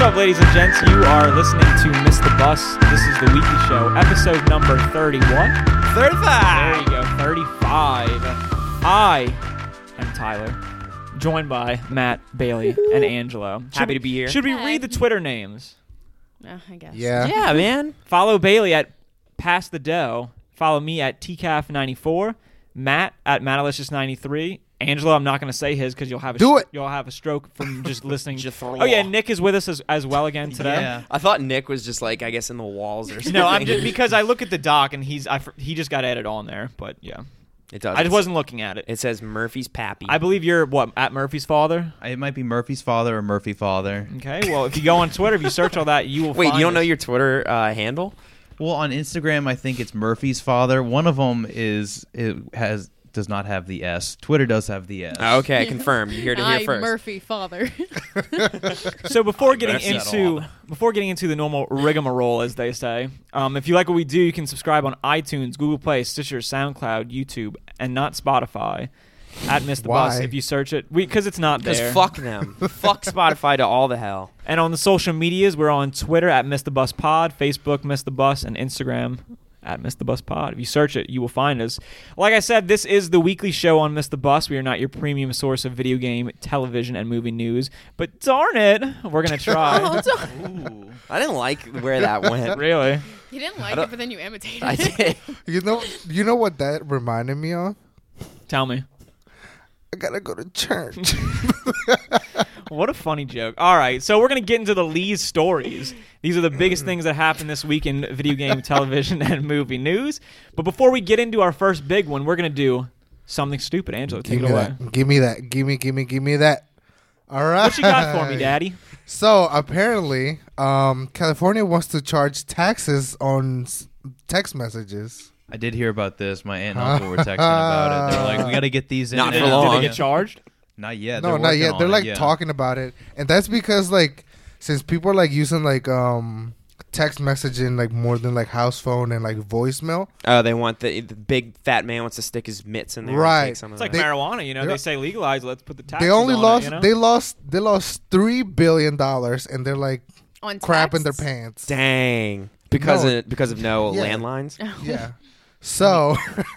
up, ladies and gents? You are listening to Miss the Bus. This is the weekly show, episode number 30. What? 35. There you go, 35. I am Tyler, joined by Matt, Bailey, and Angelo. Happy to be here. Should we read the Twitter names? I guess. Yeah, man. Follow Bailey at Pass the Dough. Follow me at TCAF94. Matt at Mattalicious93. Angelo, I'm not going to say his because you'll have a stroke from just listening. Oh yeah, Nick is with us as well again today. Yeah. I thought Nick was just like, I guess, in the walls or something. No, I'm just because I look at the doc and he just got added on there, but yeah. It does. I just wasn't looking at it. It says Murphy's Pappy. I believe you're at Murphy's father. It might be Murphy's father or Murphy father. Okay, well if you go on Twitter, if you search all that, you will. Wait, find you don't know us. your Twitter handle? Well, on Instagram, I think it's Murphy's father. One of them does not have the S. Twitter does have the S. Okay, confirmed. You heard it here first. Murphy father. So before getting into the normal rigmarole, as they say, if you like what we do, you can subscribe on iTunes, Google Play, Stitcher, SoundCloud, YouTube, and not Spotify. At Miss the Bus, if you search it, because it's not there. Because fuck them. Fuck Spotify to all the hell. And on the social medias, we're on Twitter at Miss the Bus Pod, Facebook Miss the Bus, and Instagram at Miss the Bus Pod. If you search it, you will find us. Like I said, this is the weekly show on Miss the Bus. We are not your premium source of video game, television, and movie news, but darn it, we're gonna try. Ooh. I didn't like where that went. Really? You didn't like it, but then you imitated I it. did. You know what that reminded me of? Tell me. I gotta go to church. What a funny joke. All right, so we're going to get into the Lee's stories. These are the biggest things that happened this week in video game, television, and movie news. But before we get into our first big one, we're going to do something stupid. Angelo, take it away. Give me that. Give me that. All right. What you got for me, Daddy? So apparently, California wants to charge taxes on text messages. I did hear about this. My aunt and uncle were texting about it. They're like, we got to get these in. Not for now." long. Did they get charged? Not yet. No, They're not working yet. on They're it, like yeah. talking about it, and that's because like since people are like using like text messaging like more than like house phone and like voicemail. Oh, they want the big fat man wants to stick his mitts in there. Right. And take some of It's like that. marijuana, you know. They say legalize, let's put the taxes They only on lost. it, you know? They lost $3 billion, and they're like On crapping their texts? pants. Dang. Because of no Yeah. landlines? Yeah. So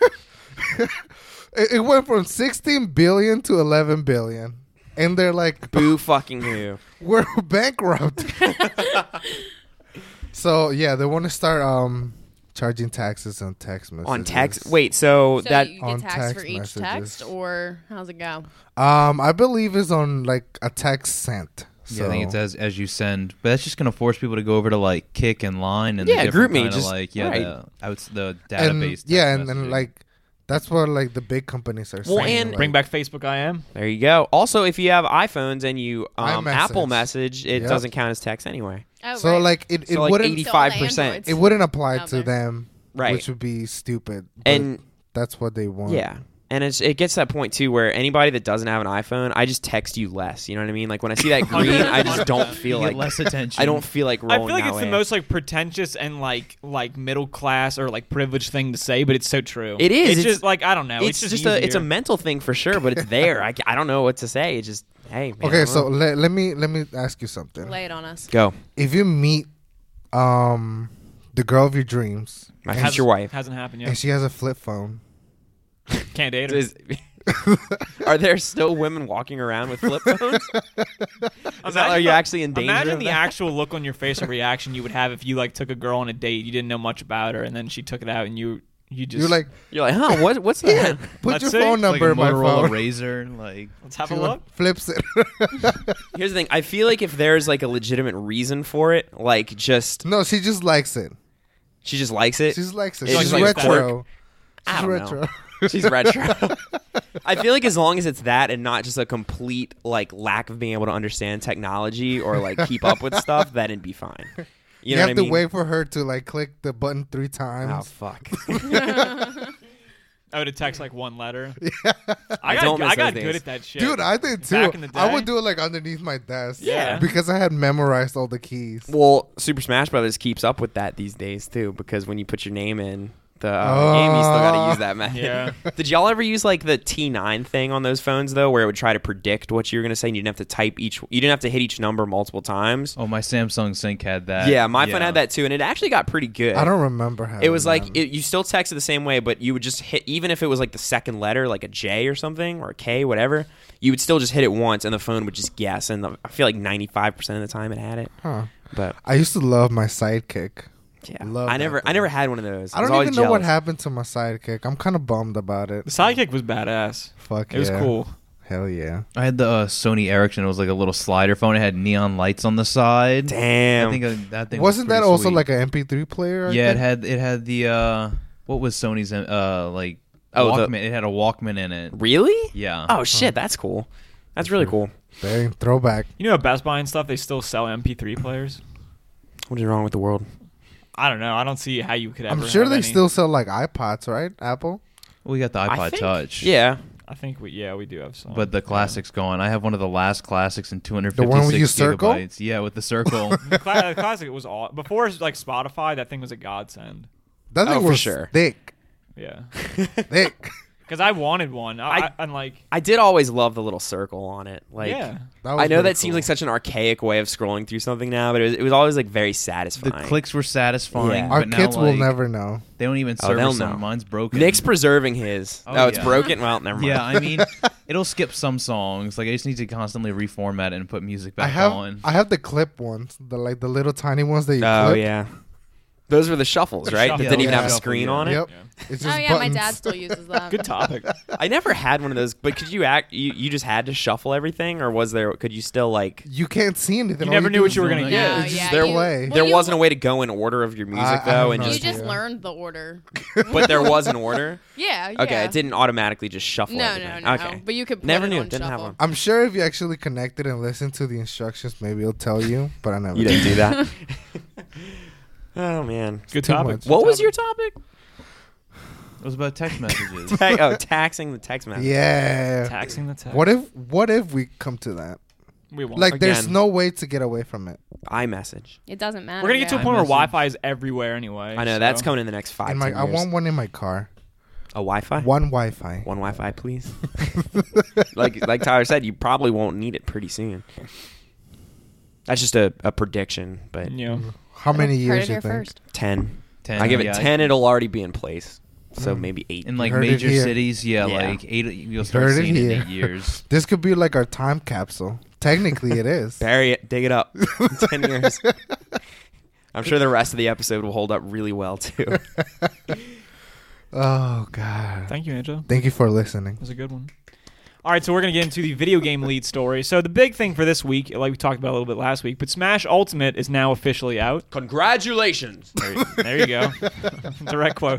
it went from 16 billion to 11 billion. And they're like, Boo fucking who. we're bankrupt. So, yeah, they want to start charging taxes on text messages. On text? Wait, so So that... you on get taxed for text each messages. text, or how's it go? I believe it's on like a text sent. Yeah, So. I think it's as you send, but that's just gonna force people to go over to like Kick and Line and Yeah, the different GroupMe, kinda, just- like yeah, right. the And, database. yeah, text and messaging. like that's what like the big companies are Well, saying. and- like, Bring back Facebook IM. There you go. Also, if you have iPhones and you iMessage. Apple Message, it Yep. doesn't count as text anyway. Oh, so right. like it So like wouldn't 85%. Androids. it wouldn't apply Out to there. them, Right. which would be stupid. But And that's what they want. yeah. And it gets to that point, too, where anybody that doesn't have an iPhone, I just text you less. You know what I mean? Like, when I see that green, I just don't feel You get like... less attention. I don't feel like I rolling feel like that it's the way. most like pretentious and like middle class or like privileged thing to say, but it's so true. It is. It's It's- just like I don't know. It's just a easier. mental thing for sure, but it's there. I don't know what to say. It's just, hey, man. I Okay, don't so know. let me ask you something. Lay it on us. Go. If you meet the girl of your dreams My and, future wife. hasn't happened and yet. she has a flip phone, Can't date her. Are there still women walking around with flip phones? Are you actually in danger? Imagine of the that? actual look on your face or reaction you would have if you like took a girl on a date. You didn't know much about her, and then she took it out, and you just you're like, You're like, huh? What's that? put Let's your see. phone It's like number a in my Motorola phone. Razor, like let's have She a look. flips it. Here's the thing. I feel like if there's like a legitimate reason for it, like just No, she just likes it. she just likes it. She just likes it. It's She's just like retro. I She's don't retro. know. She's retro. I feel like as long as it's that and not just a complete like lack of being able to understand technology or like keep up with stuff, then it'd be fine. You know have what I to mean? wait for her to like click the button 3 Oh times. fuck! I would have text like one letter. I don't miss I got those good days. at that shit. Dude, I did too. Back in the I day. would do it like underneath my desk. Yeah. Because I had memorized all the keys. Well, Super Smash Brothers keeps up with that these days too, because when you put your name in, the game, you still got to use that method. Yeah. Did y'all ever use like the T9 thing on those phones though, where it would try to predict what you were gonna say, and you didn't have to type you didn't have to hit each number multiple times? Oh, my Samsung Sync had that. Yeah, my phone had that too, and it actually got pretty good. I don't remember how. It was like you still texted the same way, but you would just hit, even if it was like the second letter, like a J or something, or a K, whatever. You would still just hit it once, and the phone would just guess. And I feel like 95% of the time it had it. Huh. But I used to love my Sidekick. yeah, Love I that never thing. had one of those. I was don't always even know what jealous. happened to my Sidekick. I'm kind of bummed about it. The Sidekick was badass. Fuck It was yeah. cool. Hell yeah. I had the Sony Ericsson. It was like a little slider phone. It had neon lights on the side. Damn. I think that thing Wasn't was that pretty also sweet. like an MP3 player? I Yeah, think? it had the what was Sony's like Oh, the- Walkman? It had a Walkman in it. Really? Yeah. Oh shit, that's cool. That's really cool. Dang, throwback. You know, at Best Buy and stuff, they still sell MP3 players. What is wrong with the world? I don't know. I don't see how you could ever. I'm sure have they any. still sell like iPods, right? Apple. We got the iPod think- Touch. Yeah. I think we do have some. But the classic's gone. I have one of the last classics in 256 The one with you circle? gigabytes. Yeah, with the circle. The classic was all before like Spotify. That thing was a godsend. That thing Oh, for was sure. thick. Yeah, Thick. because I wanted one. I'm like, I did always love the little circle on it. Like, yeah. That was I know pretty that seems cool. like such an archaic way of scrolling through something now, but it was always like very the satisfying. clicks were satisfying. Yeah. Our but now, kids will like, never know. They don't even Oh, they'll service them. know. Mine's broken. Nick's preserving his. Oh, It's yeah. broken. Well, never mind. Yeah, I mean, it'll skip some songs. Like I just need to constantly reformat it and put music I back have on. I have the clip ones, the little tiny ones that you Oh clip. yeah, those were the shuffles, right? That shuffle. didn't even Yeah. have a screen on it. Yep. It's just Oh yeah, my buttons. dad still uses that. Good topic. I never had one of those, but could you you just had to shuffle everything, or could you still like? You can't see anything. You All never do knew what is you were do gonna it. get. No, It's just yeah, their you- way. well, There you- wasn't a way to go in order of your music I though, have and no You just just idea. learned the order. but there was an order. Yeah. Okay, yeah. it didn't automatically just shuffle. No, everything. no. Okay, But you could put Never it knew. on Didn't have shuffle. one. I'm sure if you actually connected and listened to the instructions, maybe it'll tell you. But I never. you didn't do that. Oh man, Good Too topic. much. Good what was topic. your topic? It was about text messages. Taxing the text message. Yeah. Taxing the text. What if we come to that? We won't. Like, there's Again. no way to get away from it. iMessage. It doesn't matter. We're gonna get to a yeah. point where iMessage. Wi-Fi is everywhere anyway. I know so- that's coming in the next 5 In my, 10 I years. want one in my car. A Wi-Fi. One Wi-Fi. One Wi-Fi, please. like Tyler said, you probably won't need it pretty soon. That's just a prediction, but You know, How many Heard years it you here think? first. 10. 10. I give it yeah, 10, it'll already be in place. So maybe 8. In like Heard it major here. cities, yeah, Yeah. like 8. You'll start Heard it seeing it in here. 8 years. This could be like our time capsule. Technically, it is. Bury it, dig it up. 10 years. I'm sure the rest of the episode will hold up really well too. Oh God. thank you, Angela. Thank you for listening. That was a good one. All right, so we're going to get into the video game lead story. So the big thing for this week, like we talked about a little bit last week, but Smash Ultimate is now officially out. Congratulations. There you go. Direct quote.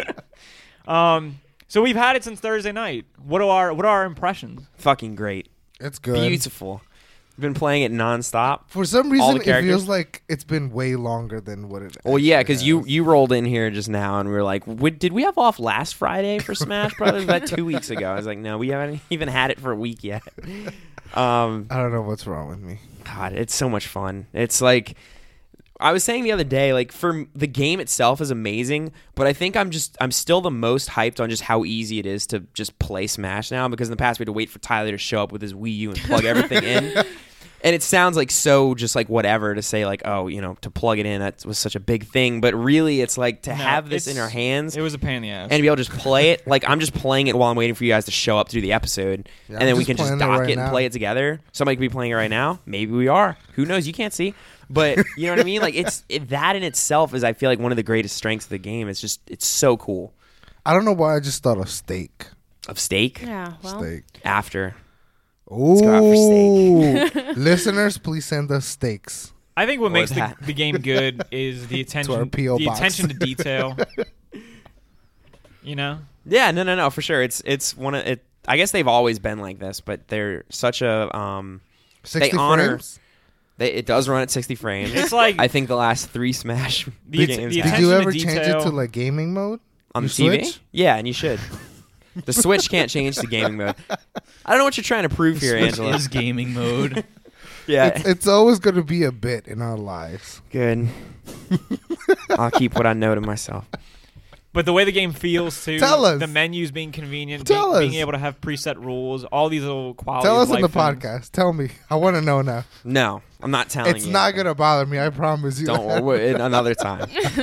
So we've had it since Thursday night. What are our impressions? Fucking great. It's good. Beautiful. Been playing it nonstop. For some All reason, the it characters? feels like it's been way longer than what it. Well, yeah, actually because has. you rolled in here just now, and we were like, "Did we have off last Friday for Smash Brothers?" About 2 weeks ago. I was like, "No, we haven't even had it for a week yet." I don't know what's wrong with me. God, it's so much fun. It's like I was saying the other day, like for the game itself is amazing, but I think I'm still the most hyped on just how easy it is to just play Smash now, because in the past we had to wait for Tyler to show up with his Wii U and plug everything in. And it sounds like so just like whatever to say like, oh, you know, to plug it in, that was such a big thing. But really it's like to No, have this in it's- our hands It was a pain in the ass. and to be able to just play it. Like I'm just playing it while I'm waiting for you guys to show up to do the episode. Yeah, and then I'm we just can just playing it dock right it and now. play it together. Somebody could be playing it right now. Maybe we are. Who knows? You can't see. But you know what I mean? Like that in itself is, I feel like, one of the greatest strengths of the game. It's so cool. I don't know why I just thought of steak. Of steak Yeah. Well. Steak. after. Ooh. go out for Listeners, please send us steaks. I think what makes that? the game good is the attention, our P.O. the box. attention to detail. You know, Yeah, no, for sure. It's one of it. I guess they've always been like this, but they're such a 60 honor- frames. it does run at 60 frames. it's like I think the last 3 Smash The- games the have. Did you attention to ever change it detail. to like gaming mode? on the You TV. switch? Yeah, and you should. The Switch can't change to gaming mode. I don't know what you're trying to prove here, Switch Angela. is gaming mode. Yeah, It's always going to be a bit in our lives. good. I'll keep what I know to myself. But the way the game feels too, Tell us. the menus being convenient, Tell being us. able to have preset rules, all these little quality. Tell us of in the life things. podcast. Tell me. I want to know now. No, I'm not telling It's you. not gonna bother me. I promise you. Don't that. worry. Another time.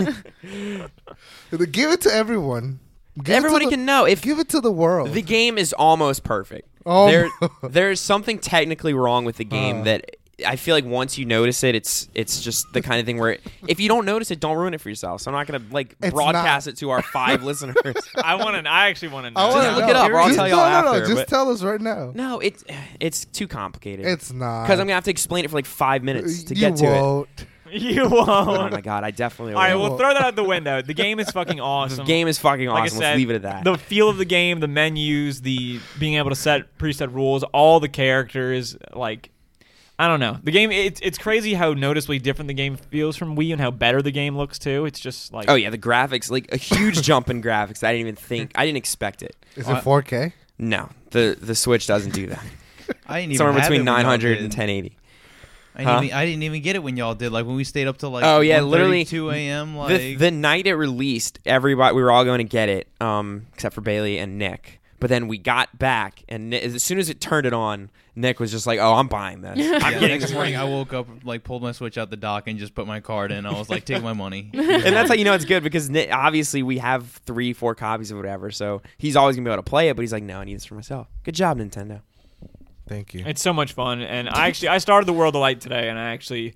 Give it to everyone. Give it to Everybody the- can know if Give it to the world. the game is almost perfect. Oh. There's something technically wrong with the game Uh. that I feel like once you notice it, it's just the kind of thing where if you don't notice it, don't ruin it for yourself. So I'm not gonna It's broadcast not. it to our 5 listeners. I actually want to know. I wanna Just look know. it up, or I'll Just- tell y'all no, after, Just but- tell us right now. No, it's too complicated. It's not. Because I'm gonna have to explain it for like 5 minutes to You get to it. won't. You won't. Oh my god, I definitely will. All right, we'll throw that out the window. The game is fucking the awesome. game is fucking Like I awesome. said, Let's leave it at that. The feel of the game, the menus, the being able to set preset rules, all the characters, like I don't know. The game it's crazy how noticeably different the game feels from Wii and how better the game looks too. It's just like Oh yeah, the graphics, like a huge jump in graphics. I didn't expect it. Is it 4K? No, the Switch doesn't do that. I didn't even Somewhere have between it when y'all 900 did. and 1080. I didn't even get it when y'all did. Like when we stayed up till like Oh, yeah, 1:30, literally 2 a.m. Like The night it released, everybody we were all going to get it, except for Bailey and Nick. But then we got back, and as soon as it turned it on, Nick was just like, "Oh, I'm buying this. I'm yeah, getting next this." morning I woke up, like pulled my Switch out the dock and just put my card in. I was like, take my money. And that's how you know it's good because Nick, obviously we have 3-4 copies of whatever, so he's always gonna be able to play it. But he's like, "No, I need this for myself." Good job, Nintendo. Thank you. it's so much fun. And I started the World of Light today, and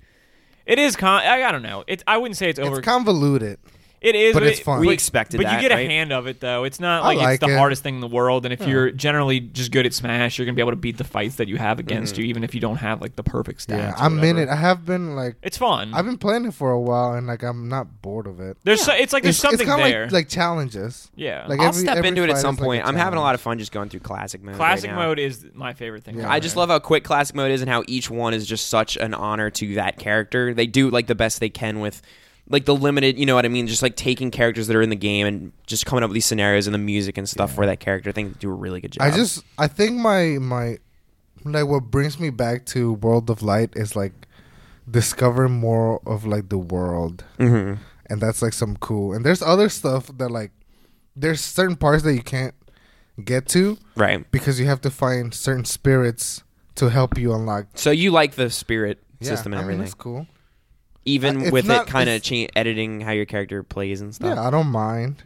it is I don't know. I wouldn't say it's over. It's convoluted. It is, but it's fun. We expected But that, you get right? a hand of it though. It's not I like like it's the it. hardest thing in the world. And if you're generally just good at Smash, you're gonna be able to beat the fights that you have against you, even if you don't have like the perfect stats. Yeah, or I'm in whatever. it. I have been like, It's fun. I've been playing it for a while, and like I'm not bored of it. There's it's like there's something kinda there. like challenges. yeah. Like I'll every- step every into it at fight some is like a point. I'm having a challenge. lot of fun just going through classic mode. Classic right now. mode is my favorite thing. Yeah. I just love how quick classic mode is and how each one is just such an honor to that character. They do like the best they can with like the limited, you know what I mean? Just like taking characters that are in the game and just coming up with these scenarios and the music and stuff for that character. I think they do a really good job. I think my like what brings me back to World of Light is like discovering more of like the world, hmm and that's like some cool. And there's other stuff that like there's certain parts that you can't get to Right. because you have to find certain spirits to help you unlock. So you like the spirit Yeah, system and I mean, everything, it's cool. even it's with not- it kind of it's- editing how your character plays and stuff. Yeah, I don't mind.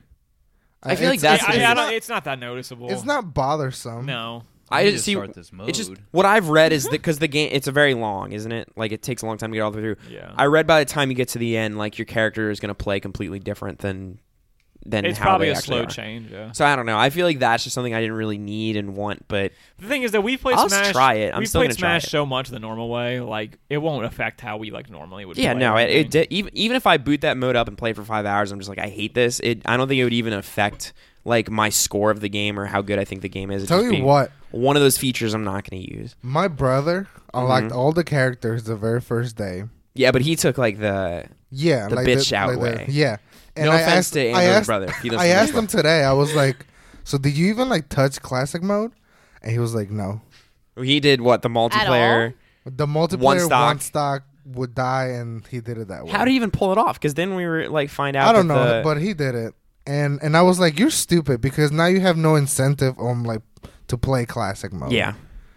I feel like It's- that's it's, the- it's I not, it's not that noticeable. it's not bothersome. No. I I need to just see. start this mode. It's just what I've read is that because the game, it's a very long, isn't it? Like it takes a long time to get all the way through. Yeah. I read by the time you get to the end, like your character is going to play completely different than It's how probably they a actually slow are. change. Yeah. So I don't know. I feel like that's just something I didn't really need and want, but The thing is that we played I'll Smash. try it. I'm we still played gonna try Smash it. so much the normal way, like it won't affect how we like normally would. yeah, play no, or it anything. did. Even if I boot that mode up and play for 5 hours, I'm just like, I hate this. I don't think it would even affect like my score of the game or how good I think the game is. It'd Tell just you be what, one of those features I'm not going to use. my brother unlocked Mm-hmm. all the characters the very first day. Yeah, but he took like the Yeah, The like bitch out like way. yeah. And no I offense asked, to I Andrew's asked, brother. He doesn't I asked listen. him today. I was like, "So did you even like touch classic mode?" And he was like, "No." He did what the multiplayer. The multiplayer stock. one stock would die, and he did it that way. How did he even pull it off? Because then we were like find out. I don't that know, the- but he did it, and I was like, "You're stupid," because now you have no incentive on like to play classic mode. yeah,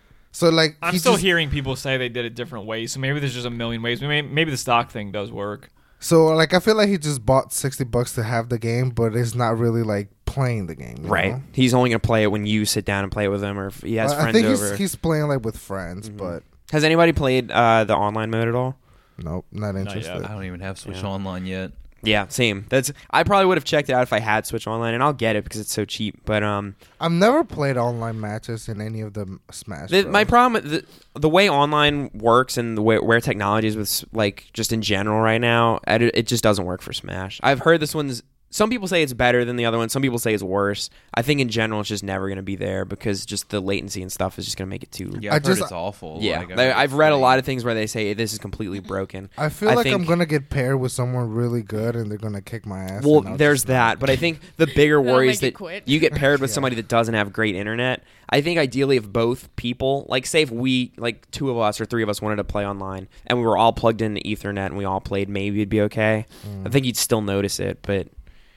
So like, I'm he still just- hearing people say they did it different ways, so maybe there's just a million ways. Maybe the stock thing does work. So like, I feel like he just bought $60 to have the game, but it's not really like playing the game. you right. know? He's only gonna play it when you sit down and play it with him, or if he has I friends think over. he's playing like with friends, Mhm. but Has anybody played the online mode at all? nope, not yet. interested. I don't even have Switch Yeah. Online yet. Yeah, same. I probably would have checked it out if I had Switch Online, and I'll get it because it's so cheap. But I've never played online matches in any of the Smash. my Bros. problem the way online works and the way where technology is with like just in general right now, it just doesn't work for Smash. I've heard this one's. Some people say it's better than the other one. Some people say it's worse. I think in general it's just never going to be there because just the latency and stuff is just going to make it too. Yeah, I I've heard just- it's awful. Yeah, Like, I've read a lot of things where they say this is completely broken. I feel I like I'm think- gonna get paired with someone really good, and they're gonna kick my ass. Well, and I'll there's just- that, but I think the bigger That'll worry make is you that quit. you get paired with Yeah. somebody that doesn't have great internet. I think ideally if both people, like say if we, like 2 of us or 3 of us wanted to play online and we were all plugged into Ethernet and we all played, maybe it'd be okay. I think you'd still notice it, but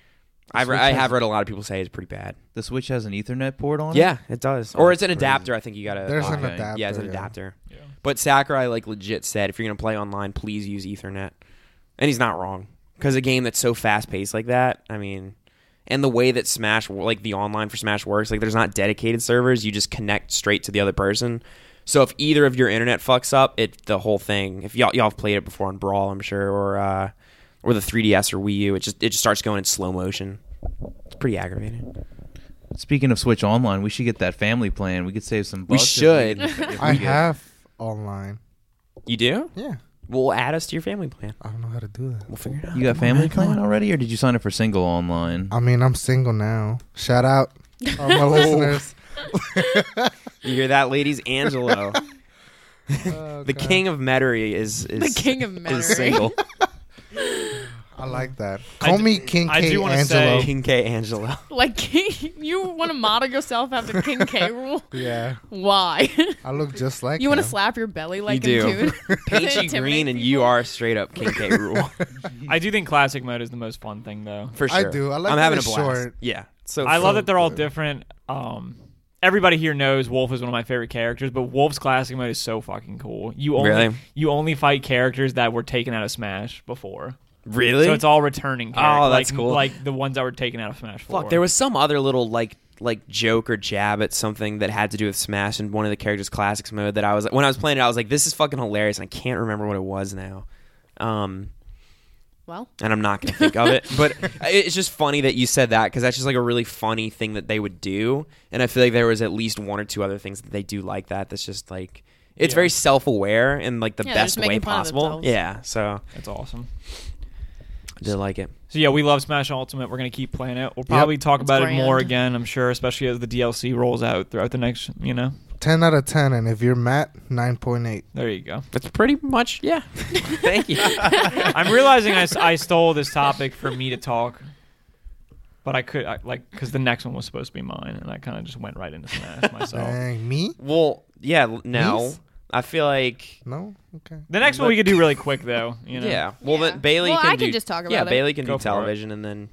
I have read a lot of people say it's pretty bad. The Switch has an Ethernet port on it? Yeah, it does. Oh, Or it's that's an crazy. adapter. I think you gotta. There's an Okay. adapter. Yeah, it's an adapter. Yeah. But Sakurai legit said if you're gonna play online, please use Ethernet, and he's not wrong because a game that's so fast paced like that. I mean, and the way that Smash the online for Smash works, there's not dedicated servers. You just connect straight to the other person. So if either of your internet fucks up, the whole thing. If y'all have played it before on Brawl, I'm sure, or the 3DS or Wii U, it just starts going in slow motion. It's pretty aggravating. Speaking of Switch Online, we should get that family plan. We could save some We bucks. should. I have online. You do? Yeah. Well, add us to your family plan. I don't know how to do that. We'll figure it out. You got family plan already, or did you sign up for single online? I mean, I'm single now. Shout out all my listeners. You hear that, ladies? Angelo, Oh, the God. king of Metairie, is The king of is Metairie. single. I like that. I Call do- me King I K do wanna Angelo. say- King K. Angelo. Like King, you want to model yourself after King K. Rule? Yeah, Why? I look just like You want to him. slap your belly like You him do. too? Paint you Intimidate green, and people? you are straight up King K. Rule I do think classic mode is the most fun thing, though. for I sure. do. I like I'm that having a it's blast. short. Yeah. So I love that they're all good. different. Everybody here knows Wolf is one of my favorite characters, but Wolf's classic mode is so fucking cool. Really? You only fight characters that were taken out of Smash before. Really. So it's all returning characters. Oh, that's cool. Like the ones that were taken out of Smash 4. Fuck, there was some other little like joke or jab at something that had to do with Smash and one of the characters' classics mode that I was when I was playing it, I was like, this is fucking hilarious, and I can't remember what it was now. Well, And I'm not gonna think of it, but it's just funny that you said that because that's just like a really funny thing that they would do, and I feel like there was at least one or two other things that they do like that. That's just like it's Yeah. very self-aware and like the Yeah, they're best just way making fun of possible. themselves. Yeah, so That's awesome. I did like it. So yeah, we love Smash Ultimate. We're gonna keep playing it. We'll probably talk It's about it grand. more again, I'm sure, especially as the DLC rolls out throughout the next. 10 out of 10, and if you're Matt, 9.8. There you go. That's pretty much yeah. Thank you. I'm realizing I stole this topic for me to talk, but because the next one was supposed to be mine, and I kind of just went right into Smash myself. Dang, me? Well, yeah, no. Please? I feel like No? Okay. The next one we could do really quick though. yeah. Well, Yeah. then Bailey Well, can I do can just talk about yeah, it. Bailey can Go do for it. television, and then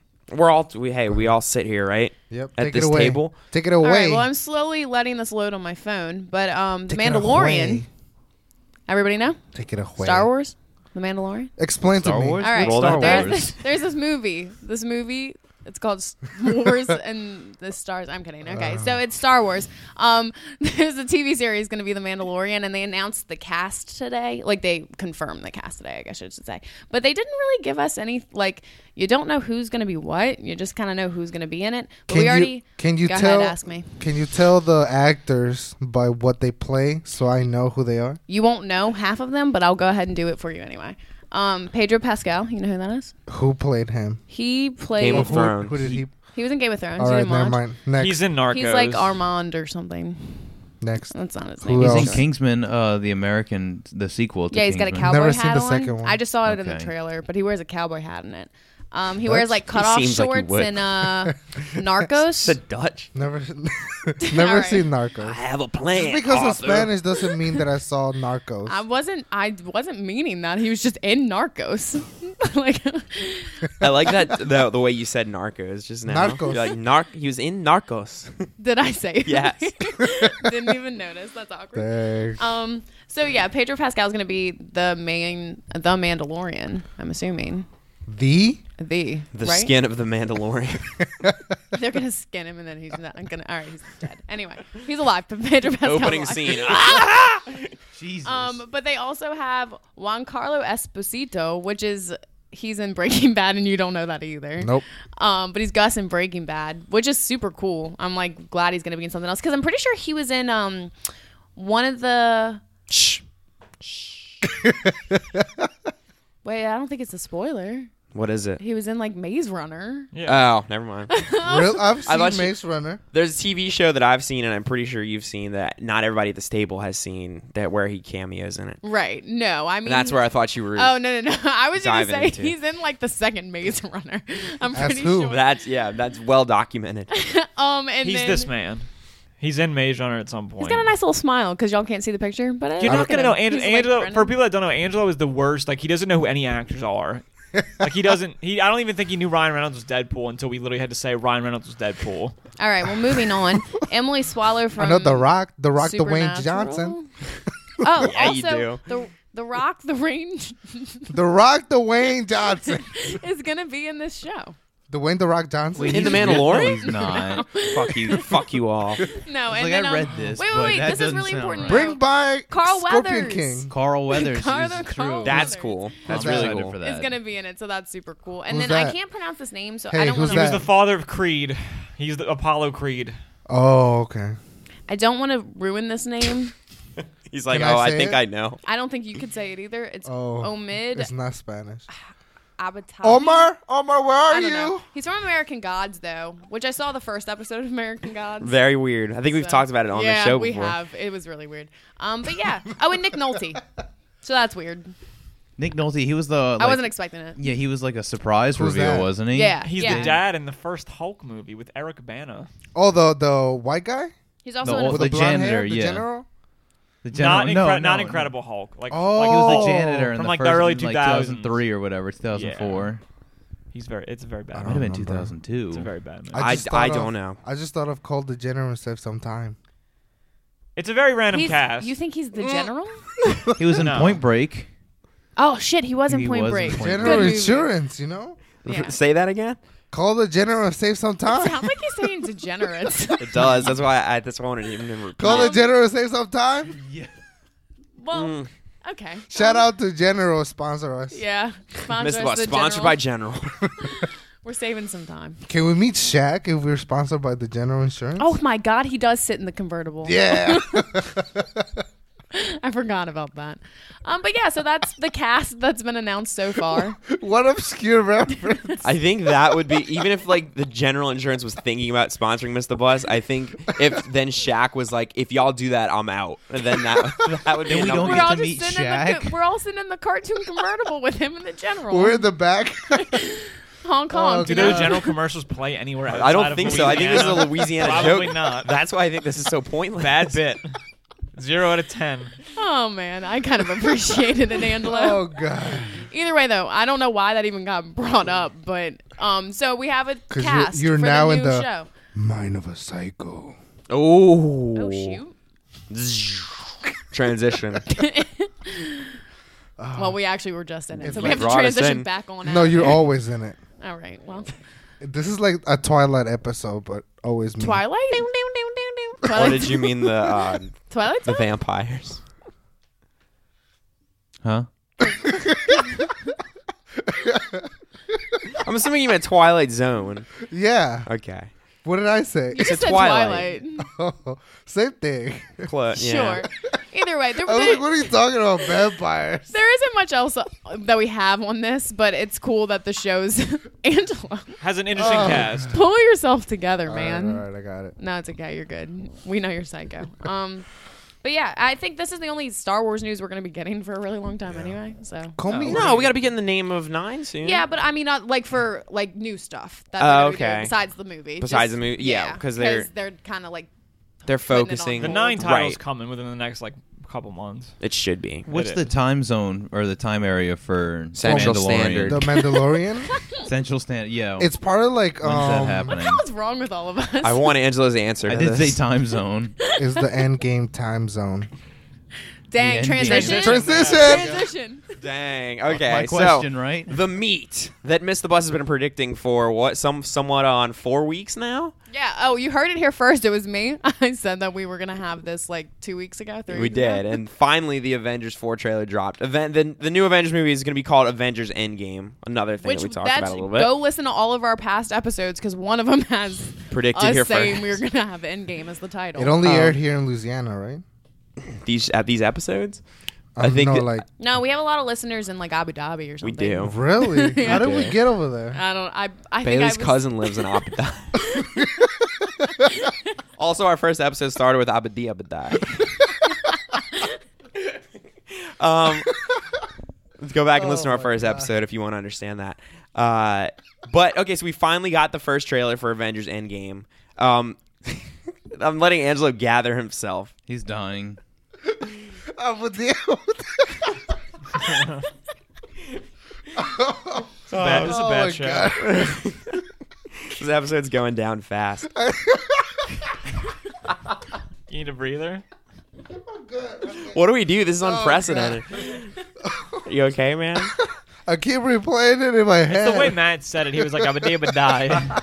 we all sit here, right? Yep. At Take this it away. table. Take it all away. right. Well, I'm slowly letting this load on my phone, but The Take it Mandalorian. away. Everybody know Take it away. Star Wars, The Mandalorian. Explain Star to me. Wars? All right, Roll that there's back. there's this movie. This movie, it's called Wars and the Stars. I'm kidding. Okay, so it's Star Wars. There's a TV series going to be The Mandalorian, and they announced the cast today. Like they confirmed the cast today, I guess I should say. But they didn't really give us any. Like you don't know who's going to be what. You just kind of know who's going to be in it. But we already. Can you go tell? ahead, ask me. Can you tell the actors by what they play so I know who they are? You won't know half of them, but I'll go ahead and do it for you anyway. Pedro Pascal, you know who that is? Who played him? He played. Game of Who- Thrones. Who did he? He was in Game of Thrones. All You right, didn't never watch? mind. Next. He's in Narcos. He's like Armand or something. Next. That's not his Who name. He's in else? Kingsman, the American, the sequel to Yeah, he's got a Kingsman. cowboy Never hat seen the on. second one. I just saw it in the Okay. trailer, but he wears a cowboy hat in it. He What? wears like He cutoff seems like he shorts would. and Narcos. The Dutch. Never, All never right. seen I Narcos. have a plan. Just because it's Arthur. Spanish doesn't mean that I saw Narcos. I wasn't meaning that. He was just in Narcos. Like I like that the way you said Narcos just now. Narcos. You're like he was in Narcos. did I say it? Yes. Didn't even notice. That's awkward. Dang. So yeah, Pedro Pascal is going to be the Mandalorian, I'm assuming. The The The right? skin of the Mandalorian. They're going to skin him and then he's not going to. All right, he's dead. Anyway, he's alive. Pedro Pascal's Opening alive. scene. Jesus. But they also have Juan Carlo Esposito, which is he's in Breaking Bad, and you don't know that either. Nope. But he's Gus in Breaking Bad, which is super cool. I'm like glad he's gonna be in something else because I'm pretty sure he was in one of the. Shh. Wait, I don't think it's a spoiler. What is it? He was in like Maze Runner. Yeah. Oh, never mind. Real, I've seen thought you- Maze Runner. There's a TV show that I've seen, and I'm pretty sure you've seen that. Not everybody at this table has seen that, where he cameos in it. Right. No, I mean And that's where I thought you were. Oh no! I was gonna diving say into. he's in like the second Maze Runner. I'm As pretty who? sure. That's well documented. And He's then this man. He's in Maze Runner at some point. He's got a nice little smile because y'all can't see the picture, but You're not look gonna at know him. He's like Angelo. Brennan. For people that don't know, Angelo is the worst. Like he doesn't know who any actors are. Like he doesn't. I don't even think he knew Ryan Reynolds was Deadpool until we literally had to say Ryan Reynolds was Deadpool. All right, well, moving on. Emily Swallow from I know The Rock, Dwayne Supernatural. Johnson. Oh, Yeah, you also the Rock, the Range The Rock, Dwayne Johnson. is gonna be in this show. Dwayne The Rock Johnson. Wait, In The he's real- Mandalorian? No, he's not. Fuck you. Fuck you all. No, and Like, then I read this, Wait, but wait, that this is doesn't really sound important. right. Bring by Carl Scorpion Weathers. King. Carl Weathers Carl is true. Weathers. That's cool. That's I'm really excited cool. for Is that. gonna be in it, so that's super cool. And Who's then I that? can't pronounce this name, so Hey, I don't who's want He was to. the father of Creed. He's the Apollo Creed. Oh, okay. I don't want to ruin this name. He's like, Can I oh, I say think it? I know. I don't think you could say it either. It's Oh, Omid it's not Spanish. Abatal. Omar, where are I don't you? know. He's from American Gods, though, which I saw the first episode of American Gods. Very weird. I think we've So- talked about it on yeah, the show we before. have. It was really weird. But yeah. Oh, and Nick Nolte. So that's weird. Nick Nolte, he was the. I wasn't expecting it. Yeah, he was like a surprise Who's reveal, that? wasn't he? Yeah. He's yeah. the dad in the first Hulk movie with Eric Bana. Oh, the white guy He's also The in old- a with the the blonde janitor, hair, the yeah. general. The general, Not Incredible Hulk. Like, Oh. like He was Oh. the janitor in From the like the first, early like 2000s. 2003 or whatever, 2004. it's a very bad. I Might movie. have been remember. 2002. It's a very bad movie. I just thought don't of- know. I just thought of Cole DeGeneres and Save Some Time. It's a very random He's- cast. You think he's the general? He was in No. Point Break. Oh shit, he was in He Point was in Break. Point Good General movie. Insurance, you know? Yeah. Say that again. Call the general and save some time. Sounds like he's saying degenerates. It does. That's why I wanted him to repeat Call it. the general and save some time. Yeah. Well, okay. Shout out to General, sponsor us. Yeah. Sponsor Mr. us, the Sponsored General. by General. We're saving some time. Can we meet Shaq if we're sponsored by the General Insurance? Oh my God, he does sit in the convertible. Yeah. I forgot about that. But yeah, so that's the cast that's been announced so far. What obscure reference. I think that would be, even if like the General Insurance was thinking about sponsoring Mr. Bus, I think if then Shaq was like, if y'all do that, I'm out. And then that would be Then we enough. don't We're get all to just meet sitting in Shaq. the we're all sitting in the cartoon convertible with him and the general. We're in the back. Hong Kong. Oh, you Do know? those general commercials play anywhere outside I don't of think so. I think this is a Louisiana? Louisiana Probably joke. not. That's why I think this is so pointless. Bad bit. 0 out of 10. Oh man, I kind of appreciated it, Angelo. Oh God. Either way, though, I don't know why that even got brought up, but so we have a 'Cause cast you're for now the in new the- show. Mind of a psycho. Oh. Oh shoot! Transition. Well, we actually were just in it, It's so we like have to brought us transition in. back on. No, out. you're always in it. All right. Well, This is like a Twilight episode, but always me. Twilight. Or Twilight. did you mean the Twilight. the Zone? vampires? Huh? I'm assuming you meant Twilight Zone. Yeah. Okay. What did I say? You just said Twilight. Twilight. Same thing. Yeah. Sure. Either way, I was like, what are you talking about? Vampires. there isn't much else that we have on this, but it's cool that the show's Angelo. Has an interesting Oh. cast. Pull yourself together, All man. right, I got it. No, it's okay. You're good. We know you're psycho. But yeah, I think this is the only Star Wars news we're going to be getting for a really long time anyway. So Call me. No, we got to be getting the name of 9 soon. yeah, but I mean, not like for like new stuff. That's Oh, okay. okay. Besides the movie. Besides the movie, yeah, 'cause they're kind of like they're putting it on focusing. The hold. 9 title's Right. coming within the next like couple months. It should be. What's It the is. time zone or the time area for Central Mandalorian? Standard. The Mandalorian. Central Standard. Yeah. It's part of like When's that what happening? the hell is wrong with all of us? I want Angela's answer. I to did say this. time zone. is the end game time zone. Dang, The transition. endgame. Transition. Dang. Okay. My question, so, right? the meat that Miss the Bus has been predicting for what somewhat on 4 weeks now. Yeah. Oh, you heard it here first. It was me. I said that we were gonna have this like 2 weeks ago. 3 We weeks did, ago. and finally the Avengers 4 trailer dropped. The new Avengers movie is going to be called Avengers Endgame. Another thing Which that we talked that's about a little bit. go listen to all of our past episodes because one of them has Predicted us here saying first. we were gonna have Endgame as the title. It only Oh. aired here in Louisiana, right? These episodes. I think no, that- like No, we have a lot of listeners in like Abu Dhabi or something. We do. really. Yeah. How did we Yeah. get over there? I don't. I think I Bailey's was, cousin lives in Abu Dhabi. Also, our first episode started with Abadi Abadai. Let's go back and listen to our my first God. episode if you want to understand that. But okay, so we finally got the first trailer for Avengers Endgame. I'm letting Angelo gather himself. He's dying. With the- This is a bad my show. God. This episode's going down fast. You need a breather? What do we do? This is unprecedented. You okay, man? I keep replaying it in my head. It's the way Matt said it. He was like, I'm a day, but die.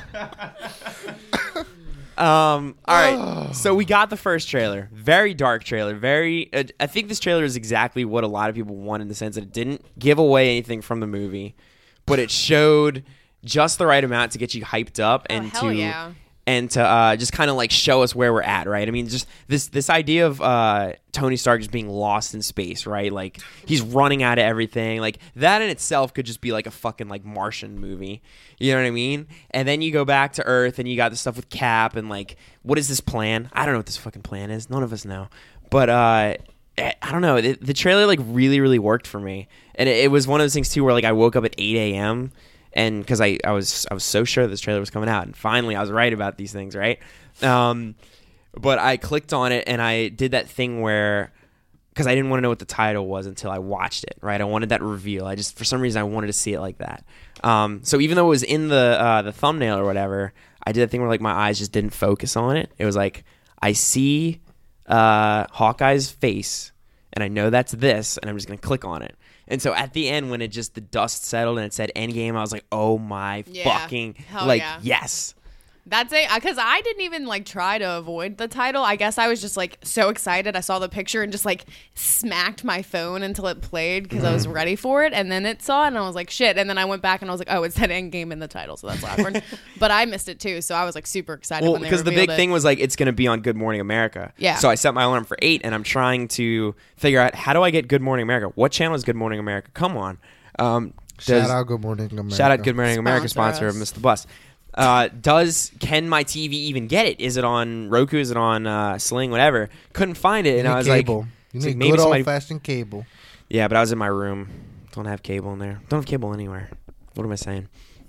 All right. So we got the first trailer. Very dark trailer. Very. I think this trailer is exactly what a lot of people want in the sense that it didn't give away anything from the movie, but it showed just the right amount to get you hyped up and hell to yeah. and to just kind of like show us where we're at, right? I mean, just this idea of Tony Stark just being lost in space, right? Like he's running out of everything. Like that in itself could just be like a fucking like Martian movie. You know what I mean? And then you go back to Earth and you got the stuff with Cap and like, what is this plan? I don't know what this fucking plan is. None of us know. But I don't know. The trailer like really, really worked for me. And it was one of those things too where like I woke up at 8 a.m. and because I was so sure this trailer was coming out, and finally I was right about these things, right? But I clicked on it and I did that thing where, because I didn't want to know what the title was until I watched it, right? I wanted that reveal. I just, for some reason, I wanted to see it like that. So even though it was in the thumbnail or whatever, I did a thing where like my eyes just didn't focus on it. It was like I see Hawkeye's face, and I know that's this, and I'm just gonna click on it. And so at the end, when it just the dust settled and it said Endgame, I was like, oh my fucking Hell like yeah. yes. That's it, because I didn't even like try to avoid the title. I guess I was just like so excited. I saw the picture and just like smacked my phone until it played because I was ready for it. And then it saw it and I was like, shit. And then I went back and I was like, oh, it said Endgame in the title, so that's awkward. But I missed it too, so I was like super excited. Well, when they because the revealed big it. thing was like it's going to be on Good Morning America. Yeah. So I set my alarm for 8, and I'm trying to figure out how do I get Good Morning America? What channel is Good Morning America? Come on. Shout out Good Morning America. Shout out Good Morning America, Sponsor sponsor of us. Mr. Bus. Can my TV even get it? Is it on Roku? Is it on Sling? Whatever. Couldn't find it, You and need I was cable. like, You it's need like maybe good somebody. old-fashioned cable. Yeah, but I was in my room. Don't have cable in there. Don't have cable anywhere. What am I saying?